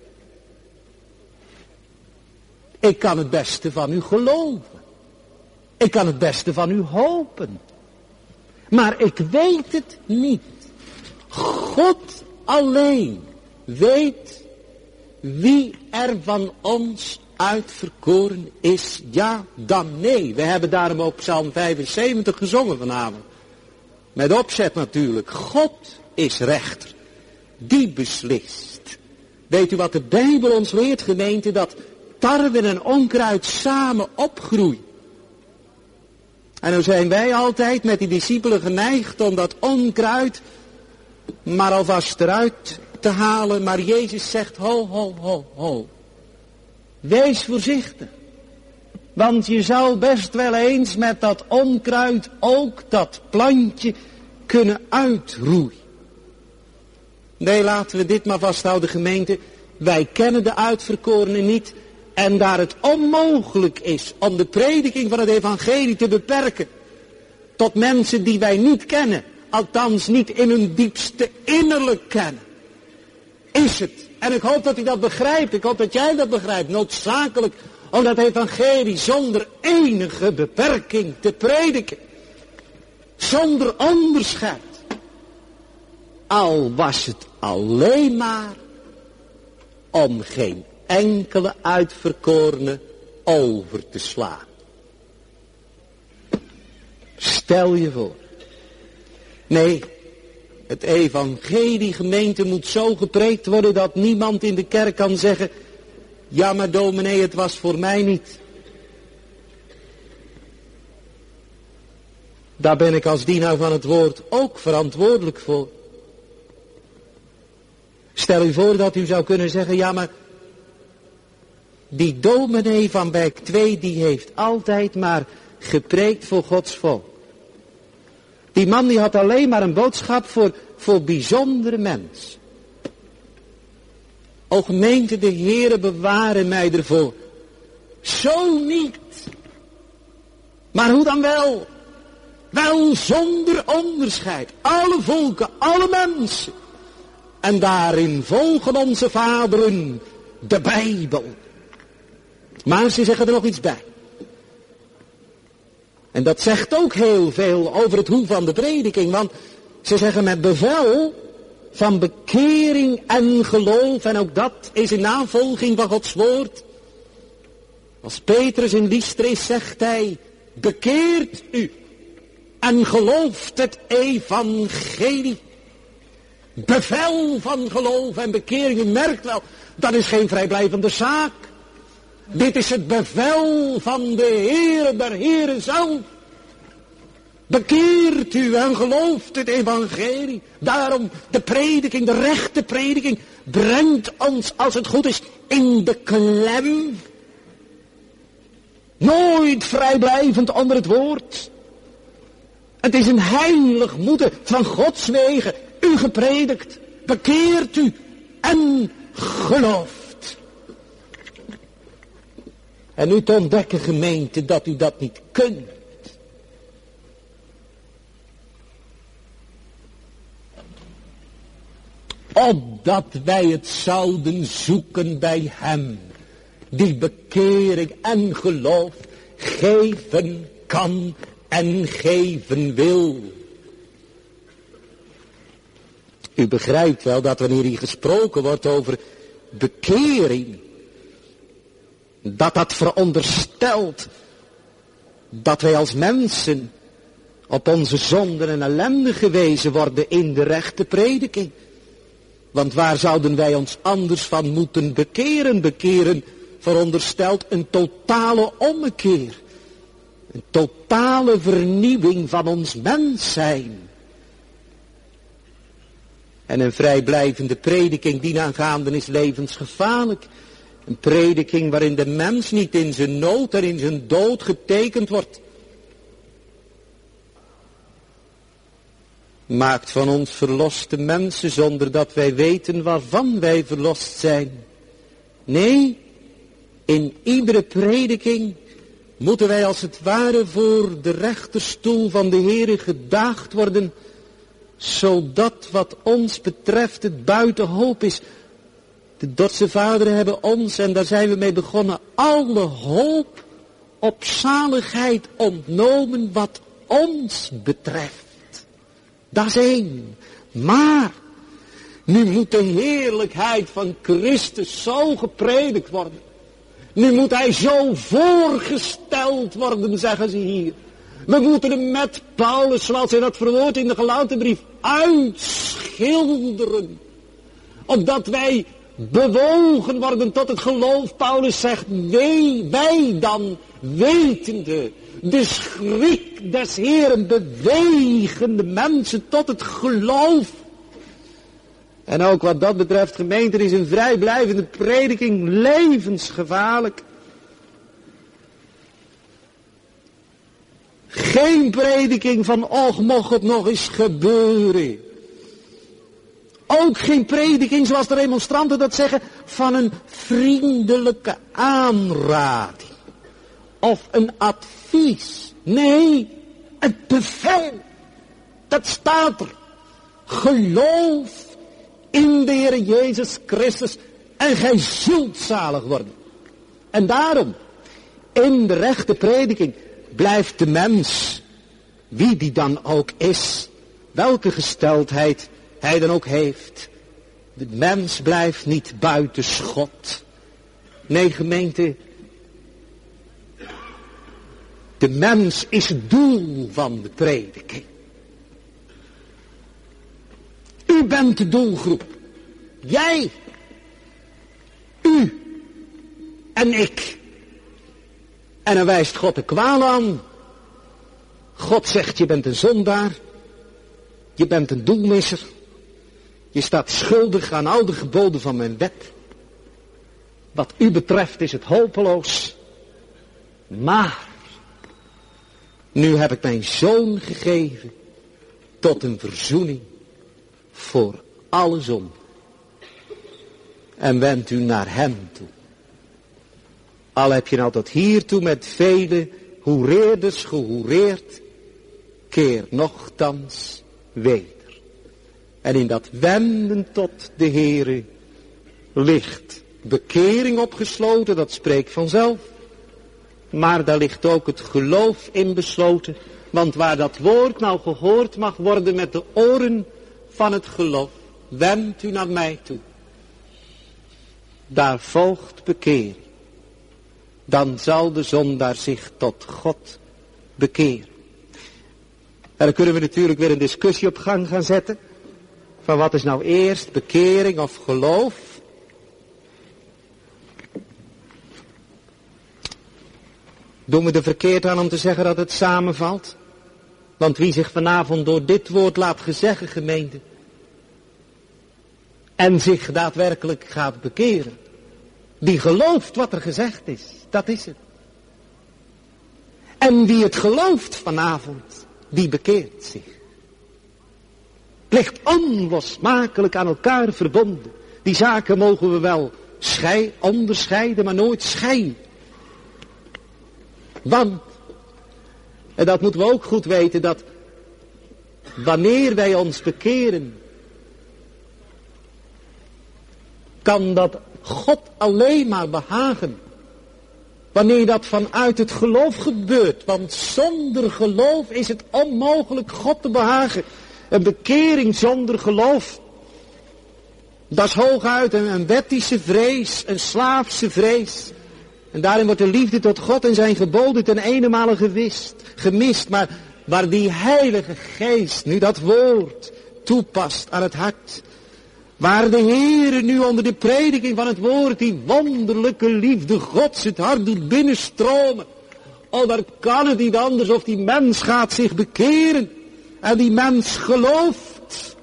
Ik kan het beste van u geloven. Ik kan het beste van u hopen. Maar ik weet het niet. God alleen weet wie er van ons uitverkoren is. Ja, dan nee. We hebben daarom ook Psalm vijfenzeventig gezongen vanavond. Met opzet natuurlijk. God is rechter. Die beslist Weet u wat de Bijbel ons leert, gemeente? Dat tarwe en onkruid samen opgroeien. En dan zijn wij altijd met die discipelen geneigd om dat onkruid maar alvast eruit te halen. Maar Jezus zegt, ho, ho, ho, ho. Wees voorzichtig. Want je zou best wel eens met dat onkruid ook dat plantje kunnen uitroeien. Nee, laten we dit maar vasthouden, gemeente. Wij kennen de uitverkorenen niet. En daar het onmogelijk is om de prediking van het evangelie te beperken tot mensen die wij niet kennen, althans niet in hun diepste innerlijk kennen, is het, en ik hoop dat u dat begrijpt, ik hoop dat jij dat begrijpt, noodzakelijk om dat evangelie zonder enige beperking te prediken, zonder onderscheid, al was het alleen maar om geen enkele uitverkorene over te slaan. Stel je voor. Nee, het evangelie, gemeente, moet zo gepreekt worden dat niemand in de kerk kan zeggen, ja maar dominee, het was voor mij niet. Daar ben ik als dienaar van het woord ook verantwoordelijk voor. Stel u voor dat u zou kunnen zeggen, ja maar die dominee van Berk twee, die heeft altijd maar gepreekt voor Gods volk. Die man die had alleen maar een boodschap voor, voor bijzondere mensen. O gemeente, de Heere beware mij ervoor. Zo niet. Maar hoe dan wel? Wel zonder onderscheid. Alle volken, alle mensen. En daarin volgen onze vaderen de Bijbel. Maar ze zeggen er nog iets bij. En dat zegt ook heel veel over het hoe van de prediking. Want ze zeggen met bevel van bekering en geloof. En ook dat is in navolging van Gods woord. Als Petrus in Lystra is, zegt hij, bekeert u en gelooft het evangelie. Bevel van geloof en bekering, u merkt wel, dat is geen vrijblijvende zaak. Dit is het bevel van de Heere der Heeren zelf. Bekeert u en gelooft het evangelie. Daarom de prediking, de rechte prediking, brengt ons, als het goed is, in de klem. Nooit vrijblijvend onder het woord. Het is een heilig moeten van Gods wegen, u gepredikt. Bekeert u en gelooft. En nu te ontdekken, gemeente, dat u dat niet kunt. Opdat wij het zouden zoeken bij hem, die bekering en geloof geven kan en geven wil. U begrijpt wel dat wanneer hier gesproken wordt over bekering, dat dat veronderstelt dat wij als mensen op onze zonden en ellende gewezen worden in de rechte prediking. Want waar zouden wij ons anders van moeten bekeren? Bekeren veronderstelt een totale ommekeer. Een totale vernieuwing van ons mens zijn. En een vrijblijvende prediking dienaangaande is levensgevaarlijk. Een prediking waarin de mens niet in zijn nood en in zijn dood getekend wordt. Maakt van ons verloste mensen zonder dat wij weten waarvan wij verlost zijn. Nee, in iedere prediking moeten wij als het ware voor de rechterstoel van de Heere gedaagd worden, zodat wat ons betreft het buiten hoop is. De Dordtse vaderen hebben ons, en daar zijn we mee begonnen, alle hoop op zaligheid ontnomen wat ons betreft. Dat is één. Maar nu moet de heerlijkheid van Christus zo gepredikt worden. Nu moet hij zo voorgesteld worden, zeggen ze hier. We moeten hem met Paulus, zoals hij dat verwoordt in de Galatenbrief, uitschilderen. Opdat wij bewogen worden tot het geloof. Paulus zegt, wee, wij dan wetende, de schrik des Heeren bewegen de mensen tot het geloof. En ook wat dat betreft, gemeente, is een vrijblijvende prediking levensgevaarlijk. Geen prediking van, och, mocht het nog eens gebeuren. Ook geen prediking, zoals de remonstranten dat zeggen, van een vriendelijke aanrading. Of een advies. Nee, het bevel. Dat staat er. Geloof in de Heer Jezus Christus en gij zult zalig worden. En daarom, in de rechte prediking, blijft de mens, wie die dan ook is, welke gesteldheid hij dan ook heeft. De mens blijft niet buiten schot. Nee, gemeente, de mens is het doel van de prediking. U bent de doelgroep. Jij, u en ik. En dan wijst God de kwaal aan. God zegt, je bent een zondaar. Je bent een doelmisser. Je staat schuldig aan al de geboden van mijn wet. Wat u betreft is het hopeloos. Maar, nu heb ik mijn zoon gegeven tot een verzoening voor alle zonden. En wendt u naar hem toe. Al heb je nou tot hiertoe met vele hoereerders gehoereerd, keer nochtans weder. En in dat wenden tot de Heere ligt bekering opgesloten, dat spreekt vanzelf. Maar daar ligt ook het geloof in besloten. Want waar dat woord nou gehoord mag worden met de oren van het geloof, wendt u naar mij toe. Daar volgt bekering. Dan zal de zondaar zich tot God bekeren. En dan kunnen we natuurlijk weer een discussie op gang gaan zetten. Van wat is nou eerst, bekering of geloof? Doen we er verkeerd aan om te zeggen dat het samenvalt? Want wie zich vanavond door dit woord laat gezeggen, gemeente, en zich daadwerkelijk gaat bekeren, die gelooft wat er gezegd is, dat is het. En wie het gelooft vanavond, die bekeert zich. Ligt onlosmakelijk aan elkaar verbonden. Die zaken mogen we wel schei, onderscheiden, maar nooit scheiden. Want, en dat moeten we ook goed weten, dat wanneer wij ons bekeren, kan dat God alleen maar behagen. Wanneer dat vanuit het geloof gebeurt. Want zonder geloof is het onmogelijk God te behagen. Een bekering zonder geloof, dat is hooguit een, een wettische vrees, een slaafse vrees. En daarin wordt de liefde tot God en zijn geboden ten eenenmale gewist, gemist. Maar waar die Heilige Geest nu dat woord toepast aan het hart, waar de Heere nu onder de prediking van het woord die wonderlijke liefde Gods het hart doet binnenstromen. Oh, daar kan het niet anders of die mens gaat zich bekeren. En die mens gelooft.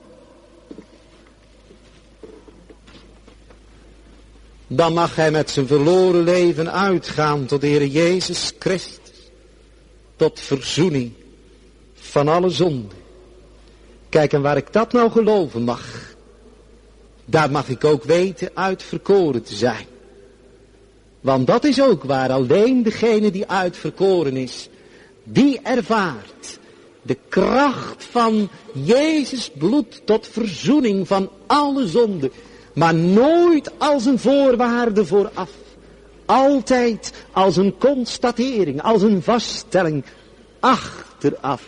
Dan mag hij met zijn verloren leven uitgaan tot de Heer Jezus Christus. Tot verzoening van alle zonden. Kijk, en waar ik dat nou geloven mag, daar mag ik ook weten uitverkoren te zijn. Want dat is ook waar alleen degene die uitverkoren is, die ervaart de kracht van Jezus bloed tot verzoening van alle zonden. Maar nooit als een voorwaarde vooraf. Altijd als een constatering, als een vaststelling achteraf.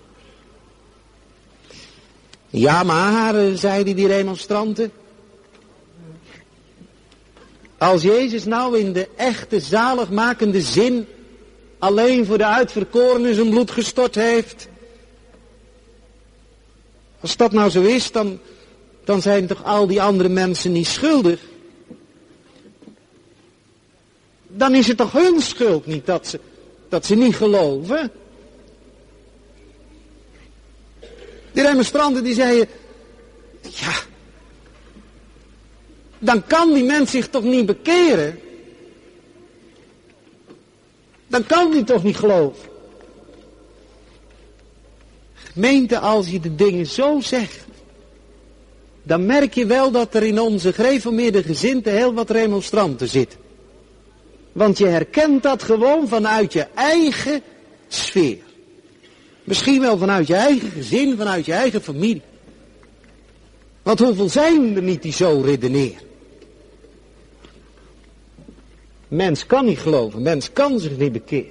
Ja, maar, zeiden die remonstranten, als Jezus nou in de echte zaligmakende zin alleen voor de uitverkorenen zijn bloed gestort heeft, als dat nou zo is, dan, dan zijn toch al die andere mensen niet schuldig? dan is het toch hun schuld niet dat ze, dat ze niet geloven? Die demonstranten die zeiden, ja, dan kan die mens zich toch niet bekeren? Dan kan die toch niet geloven? Gemeente, als je de dingen zo zegt, dan merk je wel dat er in onze gereformeerde gezinten heel wat remonstranten zitten. Want je herkent dat gewoon vanuit je eigen sfeer. Misschien wel vanuit je eigen gezin, vanuit je eigen familie. Want hoeveel zijn er niet die zo redeneren? Mens kan niet geloven, mens kan zich niet bekeren.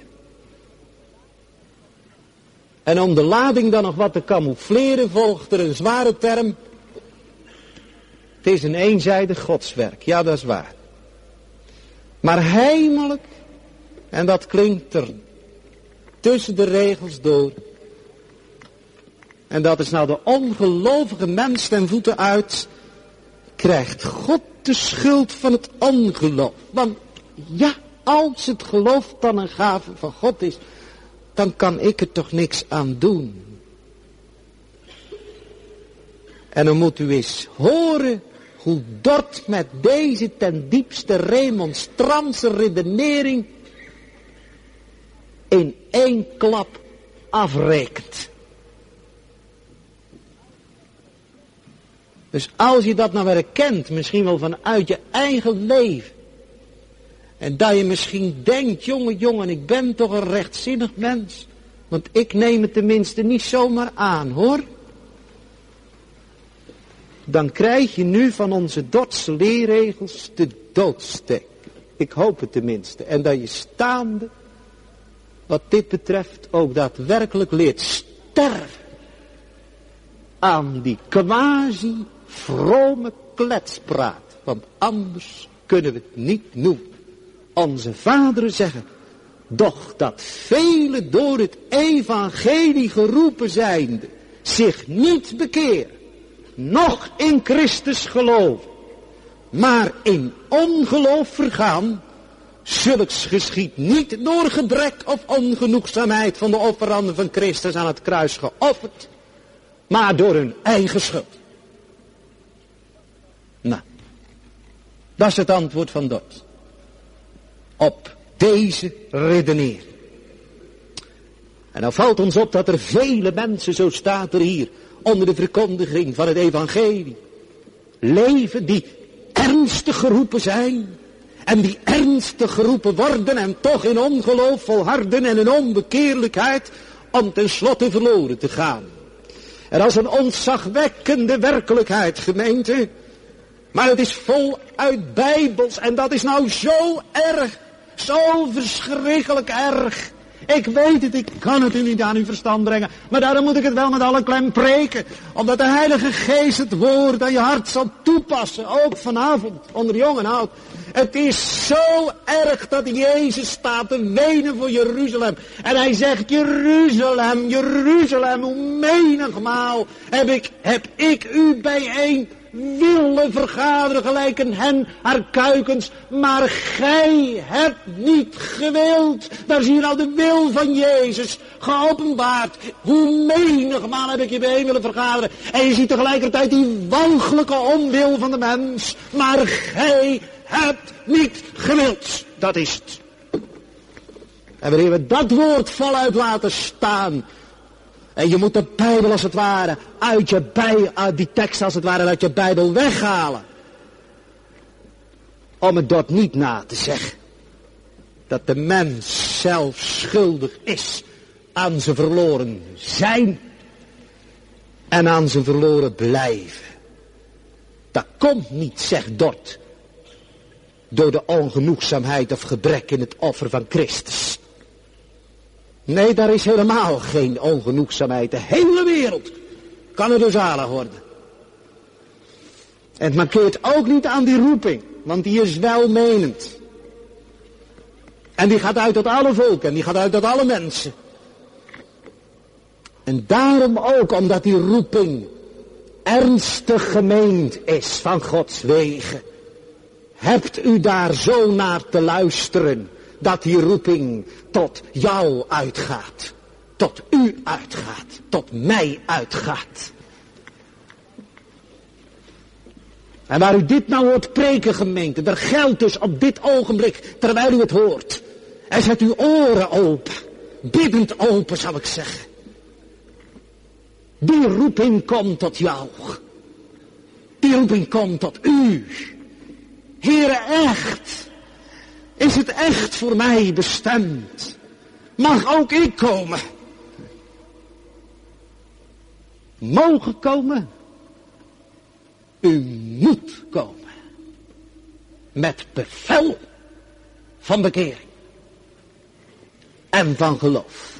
En om de lading dan nog wat te camoufleren volgt er een zware term. Het is een eenzijdig godswerk, ja dat is waar. Maar heimelijk, en dat klinkt er tussen de regels door. En dat is nou de ongelovige mens ten voeten uit, krijgt God de schuld van het ongeloof. Want ja, als het geloof dan een gave van God is, dan kan ik er toch niks aan doen. En dan moet u eens horen hoe Dort met deze ten diepste remonstrantse redenering in één klap afrekent. Dus als je dat nou herkent, misschien wel vanuit je eigen leven. En dat je misschien denkt, jongen, jongen, ik ben toch een rechtzinnig mens. Want ik neem het tenminste niet zomaar aan, hoor. Dan krijg je nu van onze Dordtse leerregels de doodsteek. Ik hoop het tenminste. En dat je staande, wat dit betreft, ook daadwerkelijk leert sterven. Aan die quasi-vrome kletspraat. Want anders kunnen we het niet noemen. Onze vaderen zeggen, doch dat velen door het evangelie geroepen zijnde zich niet bekeren, noch in Christus geloven, maar in ongeloof vergaan, zulks geschiedt niet door gebrek of ongenoegzaamheid van de offeranden van Christus aan het kruis geofferd, maar door hun eigen schuld. Nou, dat is het antwoord van Dort op deze redenering. En dan valt ons op dat er vele mensen, zo staat er hier, onder de verkondiging van het evangelie, leven die ernstig geroepen zijn. En die ernstig geroepen worden en toch in ongeloof volharden en in onbekeerlijkheid om tenslotte verloren te gaan. En dat is een ontzagwekkende werkelijkheid, gemeente. Maar het is voluit bijbels en dat is nou zo erg. Zo verschrikkelijk erg. Ik weet het, ik kan het u niet aan uw verstand brengen. Maar daarom moet ik het wel met alle klem preken. Omdat de Heilige Geest het woord aan je hart zal toepassen. Ook vanavond, onder jong en oud. Het is zo erg dat Jezus staat te wenen voor Jeruzalem. En hij zegt, Jeruzalem, Jeruzalem, hoe menigmaal heb ik, heb ik u bijeen willen vergaderen gelijk een hen haar kuikens, maar gij hebt niet gewild. Daar zie je nou de wil van Jezus geopenbaard. Hoe menigmaal heb ik je bijeen willen vergaderen. En je ziet tegelijkertijd die walgelijke onwil van de mens, maar gij hebt niet gewild. Dat is het. En wanneer we dat woord voluit laten staan, en je moet de Bijbel als het ware uit je bij, uit die tekst als het ware uit je Bijbel weghalen. Om het dort niet na te zeggen. Dat de mens zelf schuldig is aan zijn verloren zijn. En aan zijn verloren blijven. Dat komt niet, zegt Dort, door de ongenoegzaamheid of gebrek in het offer van Christus. Nee, daar is helemaal geen ongenoegzaamheid. De hele wereld kan er door zalig worden. En het markeert ook niet aan die roeping, want die is welmenend. En die gaat uit tot alle volken en die gaat uit tot alle mensen. En daarom ook, omdat die roeping ernstig gemeend is van Gods wegen, hebt u daar zo naar te luisteren, dat die roeping tot jou uitgaat. Tot u uitgaat. Tot mij uitgaat. En waar u dit nou hoort preken, gemeente, er geldt dus op dit ogenblik, terwijl u het hoort. En zet uw oren open. Biddend open, zal ik zeggen. Die roeping komt tot jou. Die roeping komt tot u. Heere, echt. Is het echt voor mij bestemd? Mag ook ik komen? Mogen komen? U moet komen. Met bevel van bekering. En van geloof.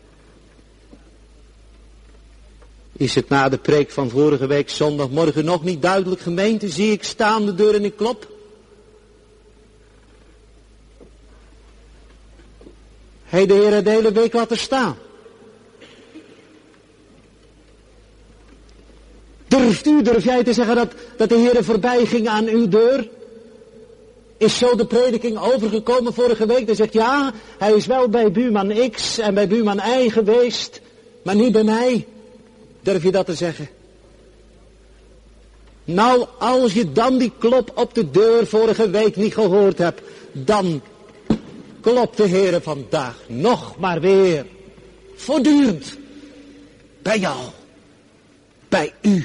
Is het na de preek van vorige week zondagmorgen nog niet duidelijk, gemeente? Zie ik staan de deur en ik klop? Hij de Heer de hele week laten staan. Durft u, durf jij te zeggen dat, dat de Heer voorbij ging aan uw deur? Is zo de prediking overgekomen vorige week? Dan zegt ja, hij is wel bij buurman X en bij buurman Y geweest, maar niet bij mij. Durf je dat te zeggen? Nou, als je dan die klop op de deur vorige week niet gehoord hebt, dan klopt de Heer vandaag nog maar weer. Voortdurend. Bij jou. Bij u.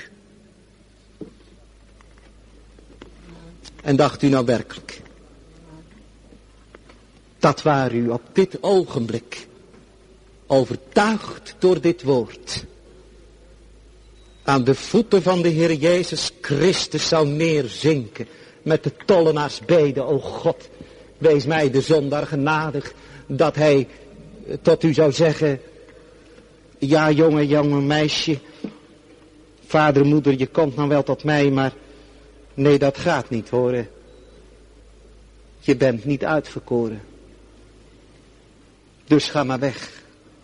En dacht u nou werkelijk dat waar u op dit ogenblik overtuigd door dit woord aan de voeten van de Heer Jezus Christus zou neerzinken met de tollenaars beden, o God, wees mij de zondaar genadig, dat hij tot u zou zeggen, ja jongen, jonge meisje, vader, moeder, je komt nou wel tot mij, maar nee, dat gaat niet horen. Je bent niet uitverkoren. Dus ga maar weg.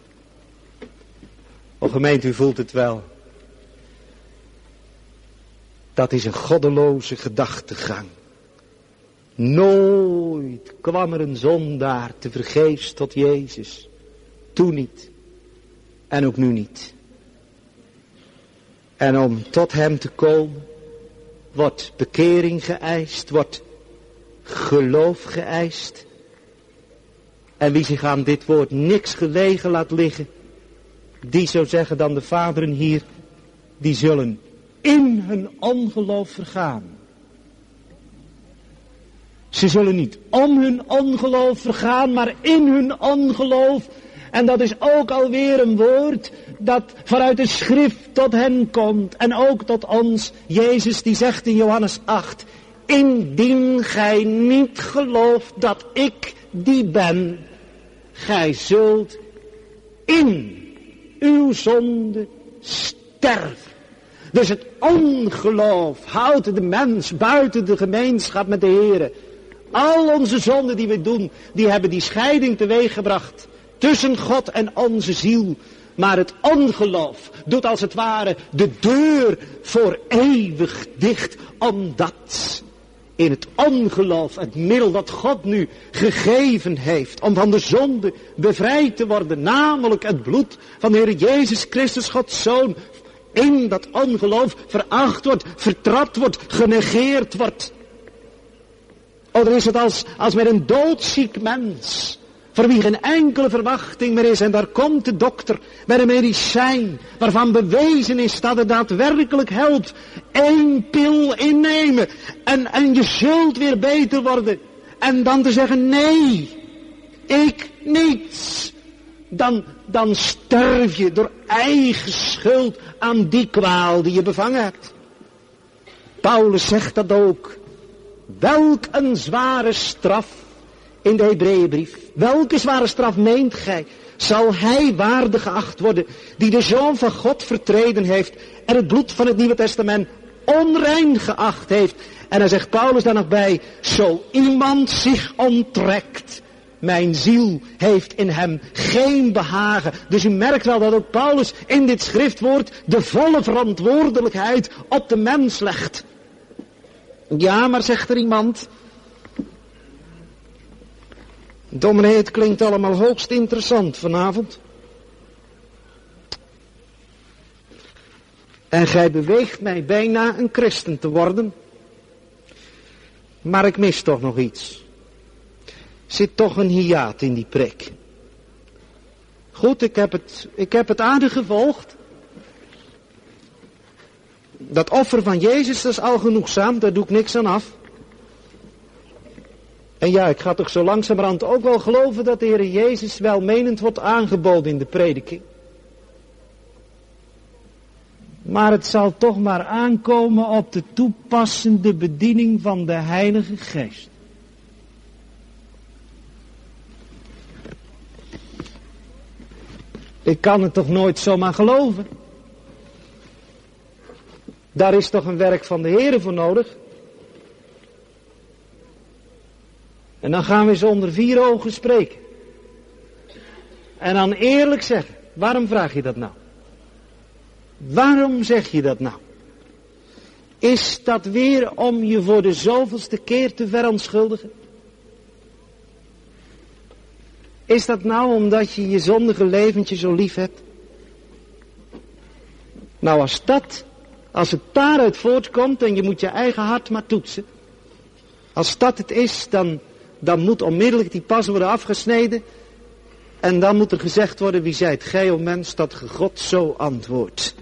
O gemeente, u voelt het wel. Dat is een goddeloze gedachtegang. Nooit kwam er een zondaar te vergeefs tot Jezus. Toen niet. En ook nu niet. En om tot hem te komen, wordt bekering geëist, wordt geloof geëist. En wie zich aan dit woord niks gelegen laat liggen, die zou zeggen dan de vaderen hier, die zullen in hun ongeloof vergaan. Ze zullen niet om hun ongeloof vergaan, maar in hun ongeloof. En dat is ook alweer een woord dat vanuit de schrift tot hen komt. En ook tot ons. Jezus die zegt in Johannes acht. Indien gij niet gelooft dat ik die ben. Gij zult in uw zonde sterven. Dus het ongeloof houdt de mens buiten de gemeenschap met de Heer. Al onze zonden die we doen, die hebben die scheiding teweeggebracht tussen God en onze ziel. Maar het ongeloof doet als het ware de deur voor eeuwig dicht. Omdat in het ongeloof het middel dat God nu gegeven heeft om van de zonde bevrijd te worden. Namelijk het bloed van de Heer Jezus Christus, Gods Zoon. In dat ongeloof veracht wordt, vertrapt wordt, genegeerd wordt. Oh, dan is het als, als met een doodziek mens, voor wie geen enkele verwachting meer is. En daar komt de dokter met een medicijn, waarvan bewezen is dat het daadwerkelijk helpt. Eén pil innemen en, en je zult weer beter worden. En dan te zeggen, nee, ik niet. Dan, dan sterf je door eigen schuld aan die kwaal die je bevangen hebt. Paulus zegt dat ook. Welk een zware straf in de Hebreeënbrief. Welke zware straf meent gij? Zal hij waardig geacht worden die de Zoon van God vertreden heeft en het bloed van het Nieuwe Testament onrein geacht heeft. En dan zegt Paulus daar nog bij, zo iemand zich onttrekt. Mijn ziel heeft in hem geen behagen. Dus u merkt wel dat ook Paulus in dit schriftwoord de volle verantwoordelijkheid op de mens legt. Ja, maar zegt er iemand, Dominee, het klinkt allemaal hoogst interessant vanavond. En gij beweegt mij bijna een christen te worden. Maar ik mis toch nog iets. Zit toch een hiaat in die preek. Goed, ik heb het, ik heb het aardig gevolgd. Dat offer van Jezus, dat is al genoegzaam, daar doe ik niks aan af. En ja, ik ga toch zo langzamerhand ook wel geloven dat de Heer Jezus welmenend wordt aangeboden in de prediking. Maar het zal toch maar aankomen op de toepassende bediening van de Heilige Geest. Ik kan het toch nooit zomaar geloven. Daar is toch een werk van de Heere voor nodig. En dan gaan we eens onder vier ogen spreken. En dan eerlijk zeggen, waarom vraag je dat nou? Waarom zeg je dat nou? Is dat weer om je voor de zoveelste keer te verontschuldigen? Is dat nou omdat je je zondige leventje zo lief hebt? Nou, als dat, als het daaruit voortkomt en je moet je eigen hart maar toetsen. Als dat het is, dan, dan moet onmiddellijk die pas worden afgesneden. En dan moet er gezegd worden, wie zijt gij, o mens, dat ge God zo antwoordt.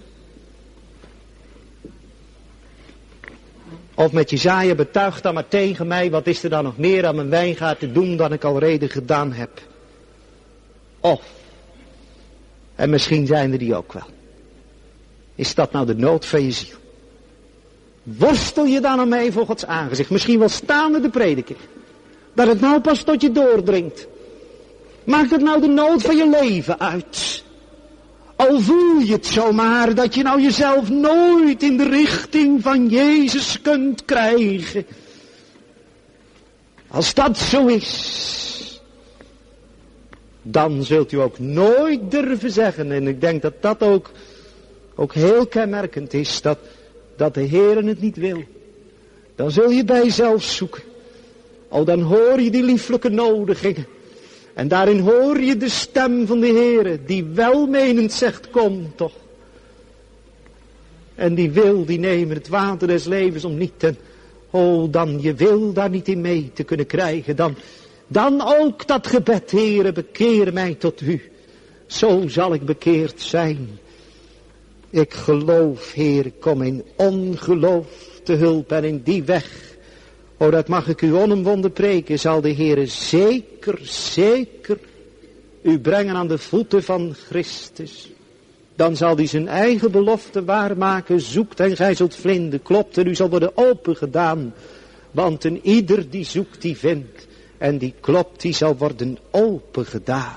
Of met Jesaja, betuigt dan maar tegen mij, wat is er dan nog meer aan mijn wijngaard te doen dan ik al reden gedaan heb. Of, en misschien zijn er die ook wel. Is dat nou de nood van je ziel? Worstel je dan ermee voor Gods aangezicht? Misschien wel staande de prediking. Dat het nou pas tot je doordringt. Maakt het nou de nood van je leven uit? Al voel je het zomaar dat je nou jezelf nooit in de richting van Jezus kunt krijgen. Als dat zo is, dan zult u ook nooit durven zeggen, en ik denk dat dat ook, ook heel kenmerkend is, dat, dat de Heer het niet wil. Dan zul je bij jezelf zoeken. Oh, dan hoor je die lieflijke nodigingen. En daarin hoor je de stem van de Heere, die welmenend zegt, kom toch. En die wil, die nemen het water des levens om niet. En oh, dan je wil daar niet in mee te kunnen krijgen. Dan, dan ook dat gebed, Heere, bekeer mij tot u. Zo zal ik bekeerd zijn. Ik geloof, Heer, kom in ongeloof te hulp en in die weg. Oh, dat mag ik u onomwonden preken, zal de Heere zeker, zeker u brengen aan de voeten van Christus. Dan zal hij zijn eigen belofte waarmaken, zoekt en gij zult vinden, klopt en u zal worden opengedaan. Want een ieder die zoekt, die vindt, en die klopt, die zal worden opengedaan.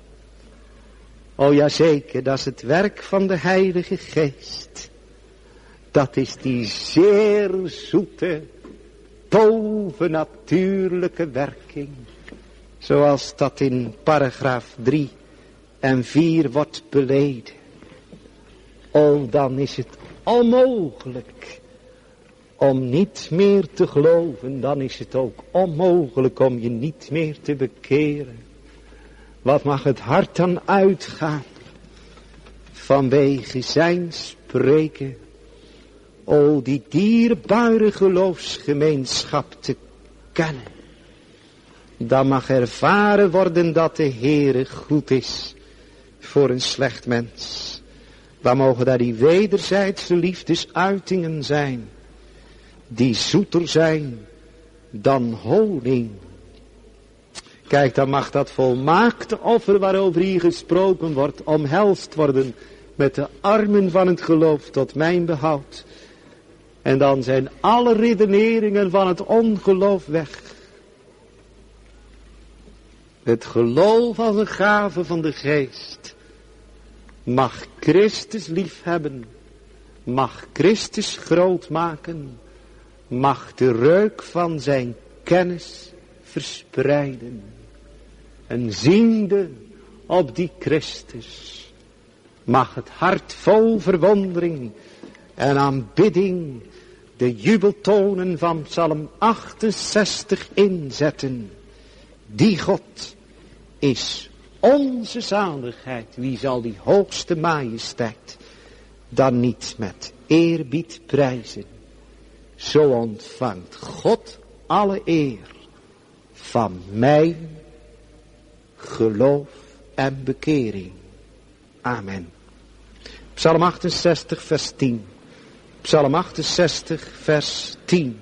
Oh ja, zeker, dat is het werk van de Heilige Geest. Dat is die zeer zoete, bovennatuurlijke werking. Zoals dat in paragraaf drie en vier wordt beleden. Oh, dan is het onmogelijk om niet meer te geloven. Dan is het ook onmogelijk om je niet meer te bekeren. Wat mag het hart dan uitgaan vanwege zijn spreken. O, die dierbare geloofsgemeenschap te kennen. Dan mag ervaren worden dat de Heere goed is voor een slecht mens. Dan mogen daar die wederzijdse liefdesuitingen zijn. Die zoeter zijn dan honing. Kijk, dan mag dat volmaakte offer waarover hier gesproken wordt omhelst worden met de armen van het geloof tot mijn behoud. En dan zijn alle redeneringen van het ongeloof weg. Het geloof als een gave van de geest mag Christus liefhebben, mag Christus groot maken, mag de reuk van zijn kennis verspreiden. En ziende op die Christus mag het hart vol verwondering en aanbidding de jubeltonen van Psalm achtenzestig inzetten. Die God is onze zaligheid. Wie zal die hoogste majesteit dan niet met eerbied prijzen? Zo ontvangt God alle eer van mijn geloof en bekering. Amen. Psalm achtenzestig vers tien. Psalm achtenzestig vers tien.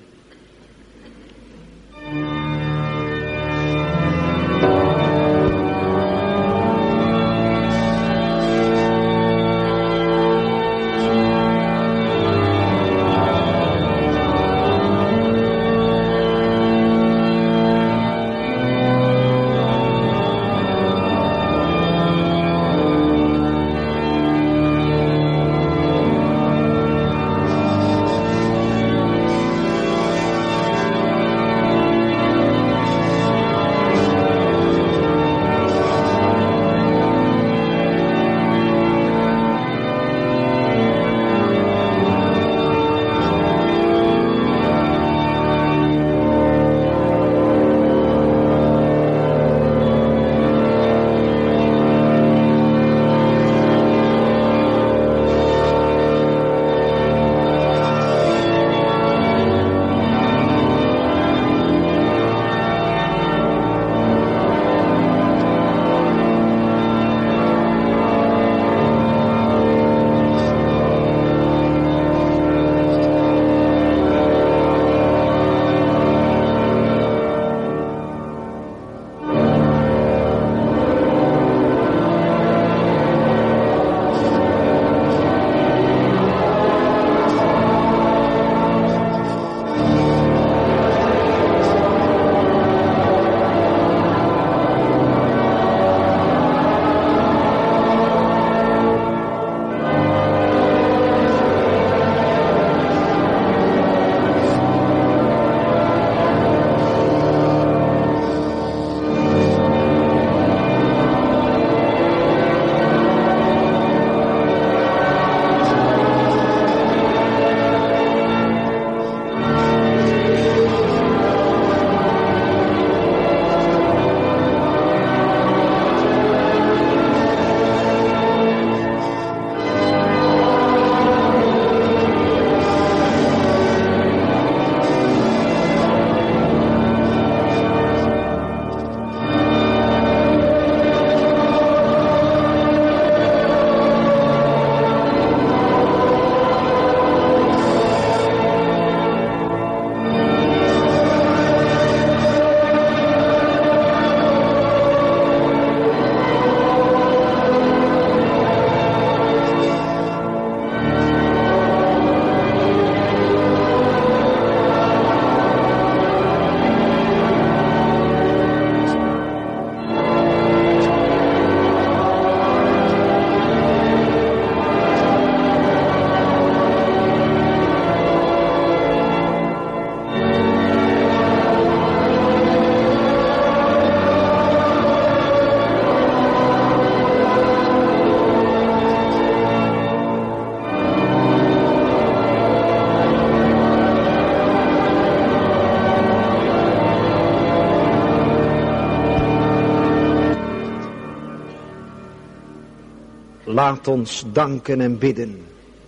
Laat ons danken en bidden.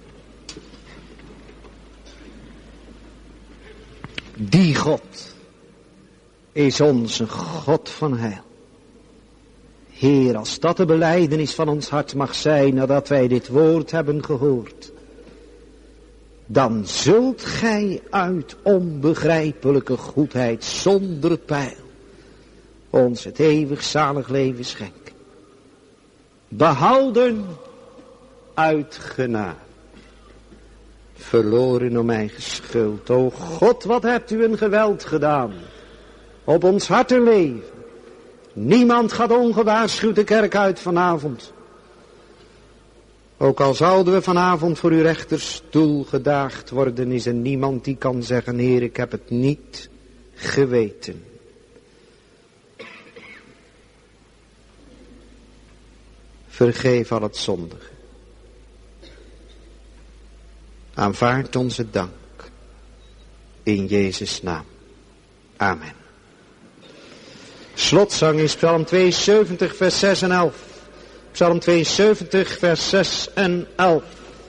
Die God is onze God van heil. Heer, als dat de belijdenis van ons hart mag zijn nadat wij dit woord hebben gehoord, dan zult gij uit onbegrijpelijke goedheid zonder peil ons het eeuwig zalig leven schenken. Behouden uit genade, verloren om eigen schuld. O God, wat hebt u een geweld gedaan op ons hart en leven. Niemand gaat ongewaarschuwd de kerk uit vanavond. Ook al zouden we vanavond voor uw rechterstoel gedaagd worden, is er niemand die kan zeggen, Heer, ik heb het niet geweten. Vergeef al het zondige. Aanvaard onze dank. In Jezus' naam. Amen. Slotzang is Psalm tweeënzeventig vers zes en elf. Psalm tweeënzeventig vers zes en elf.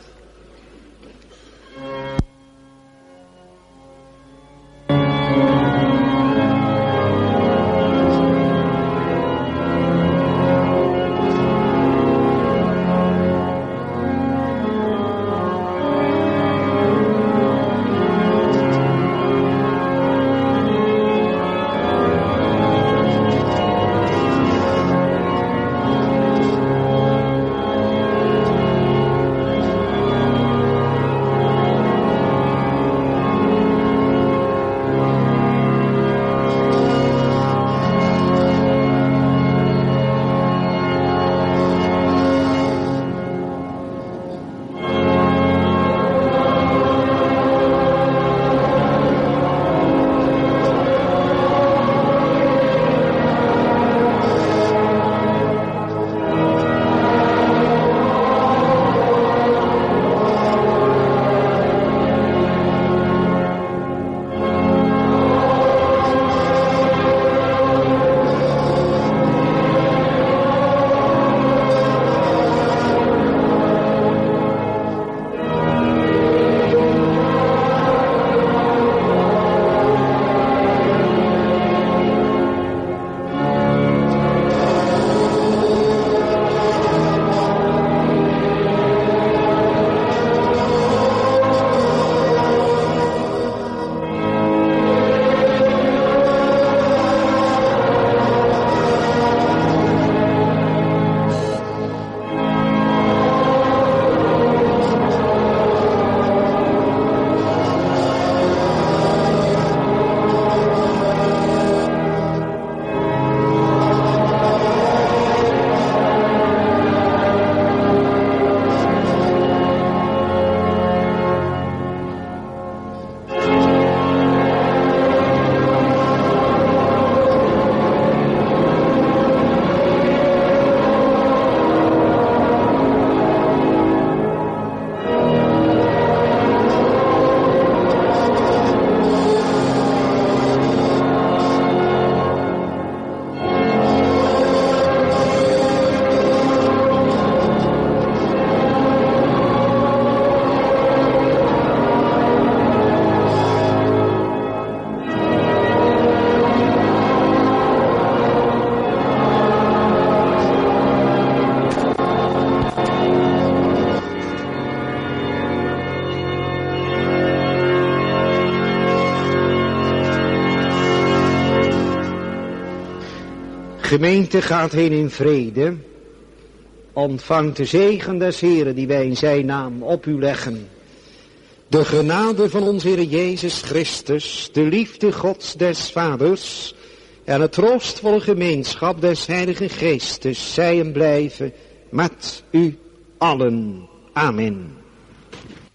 Gemeente, gaat heen in vrede. Ontvangt de zegen des Heren die wij in zijn naam op u leggen. De genade van onze Heer Jezus Christus, de liefde Gods des Vaders en het troostvolle gemeenschap des Heiligen Geestes zij en blijven met u allen. Amen.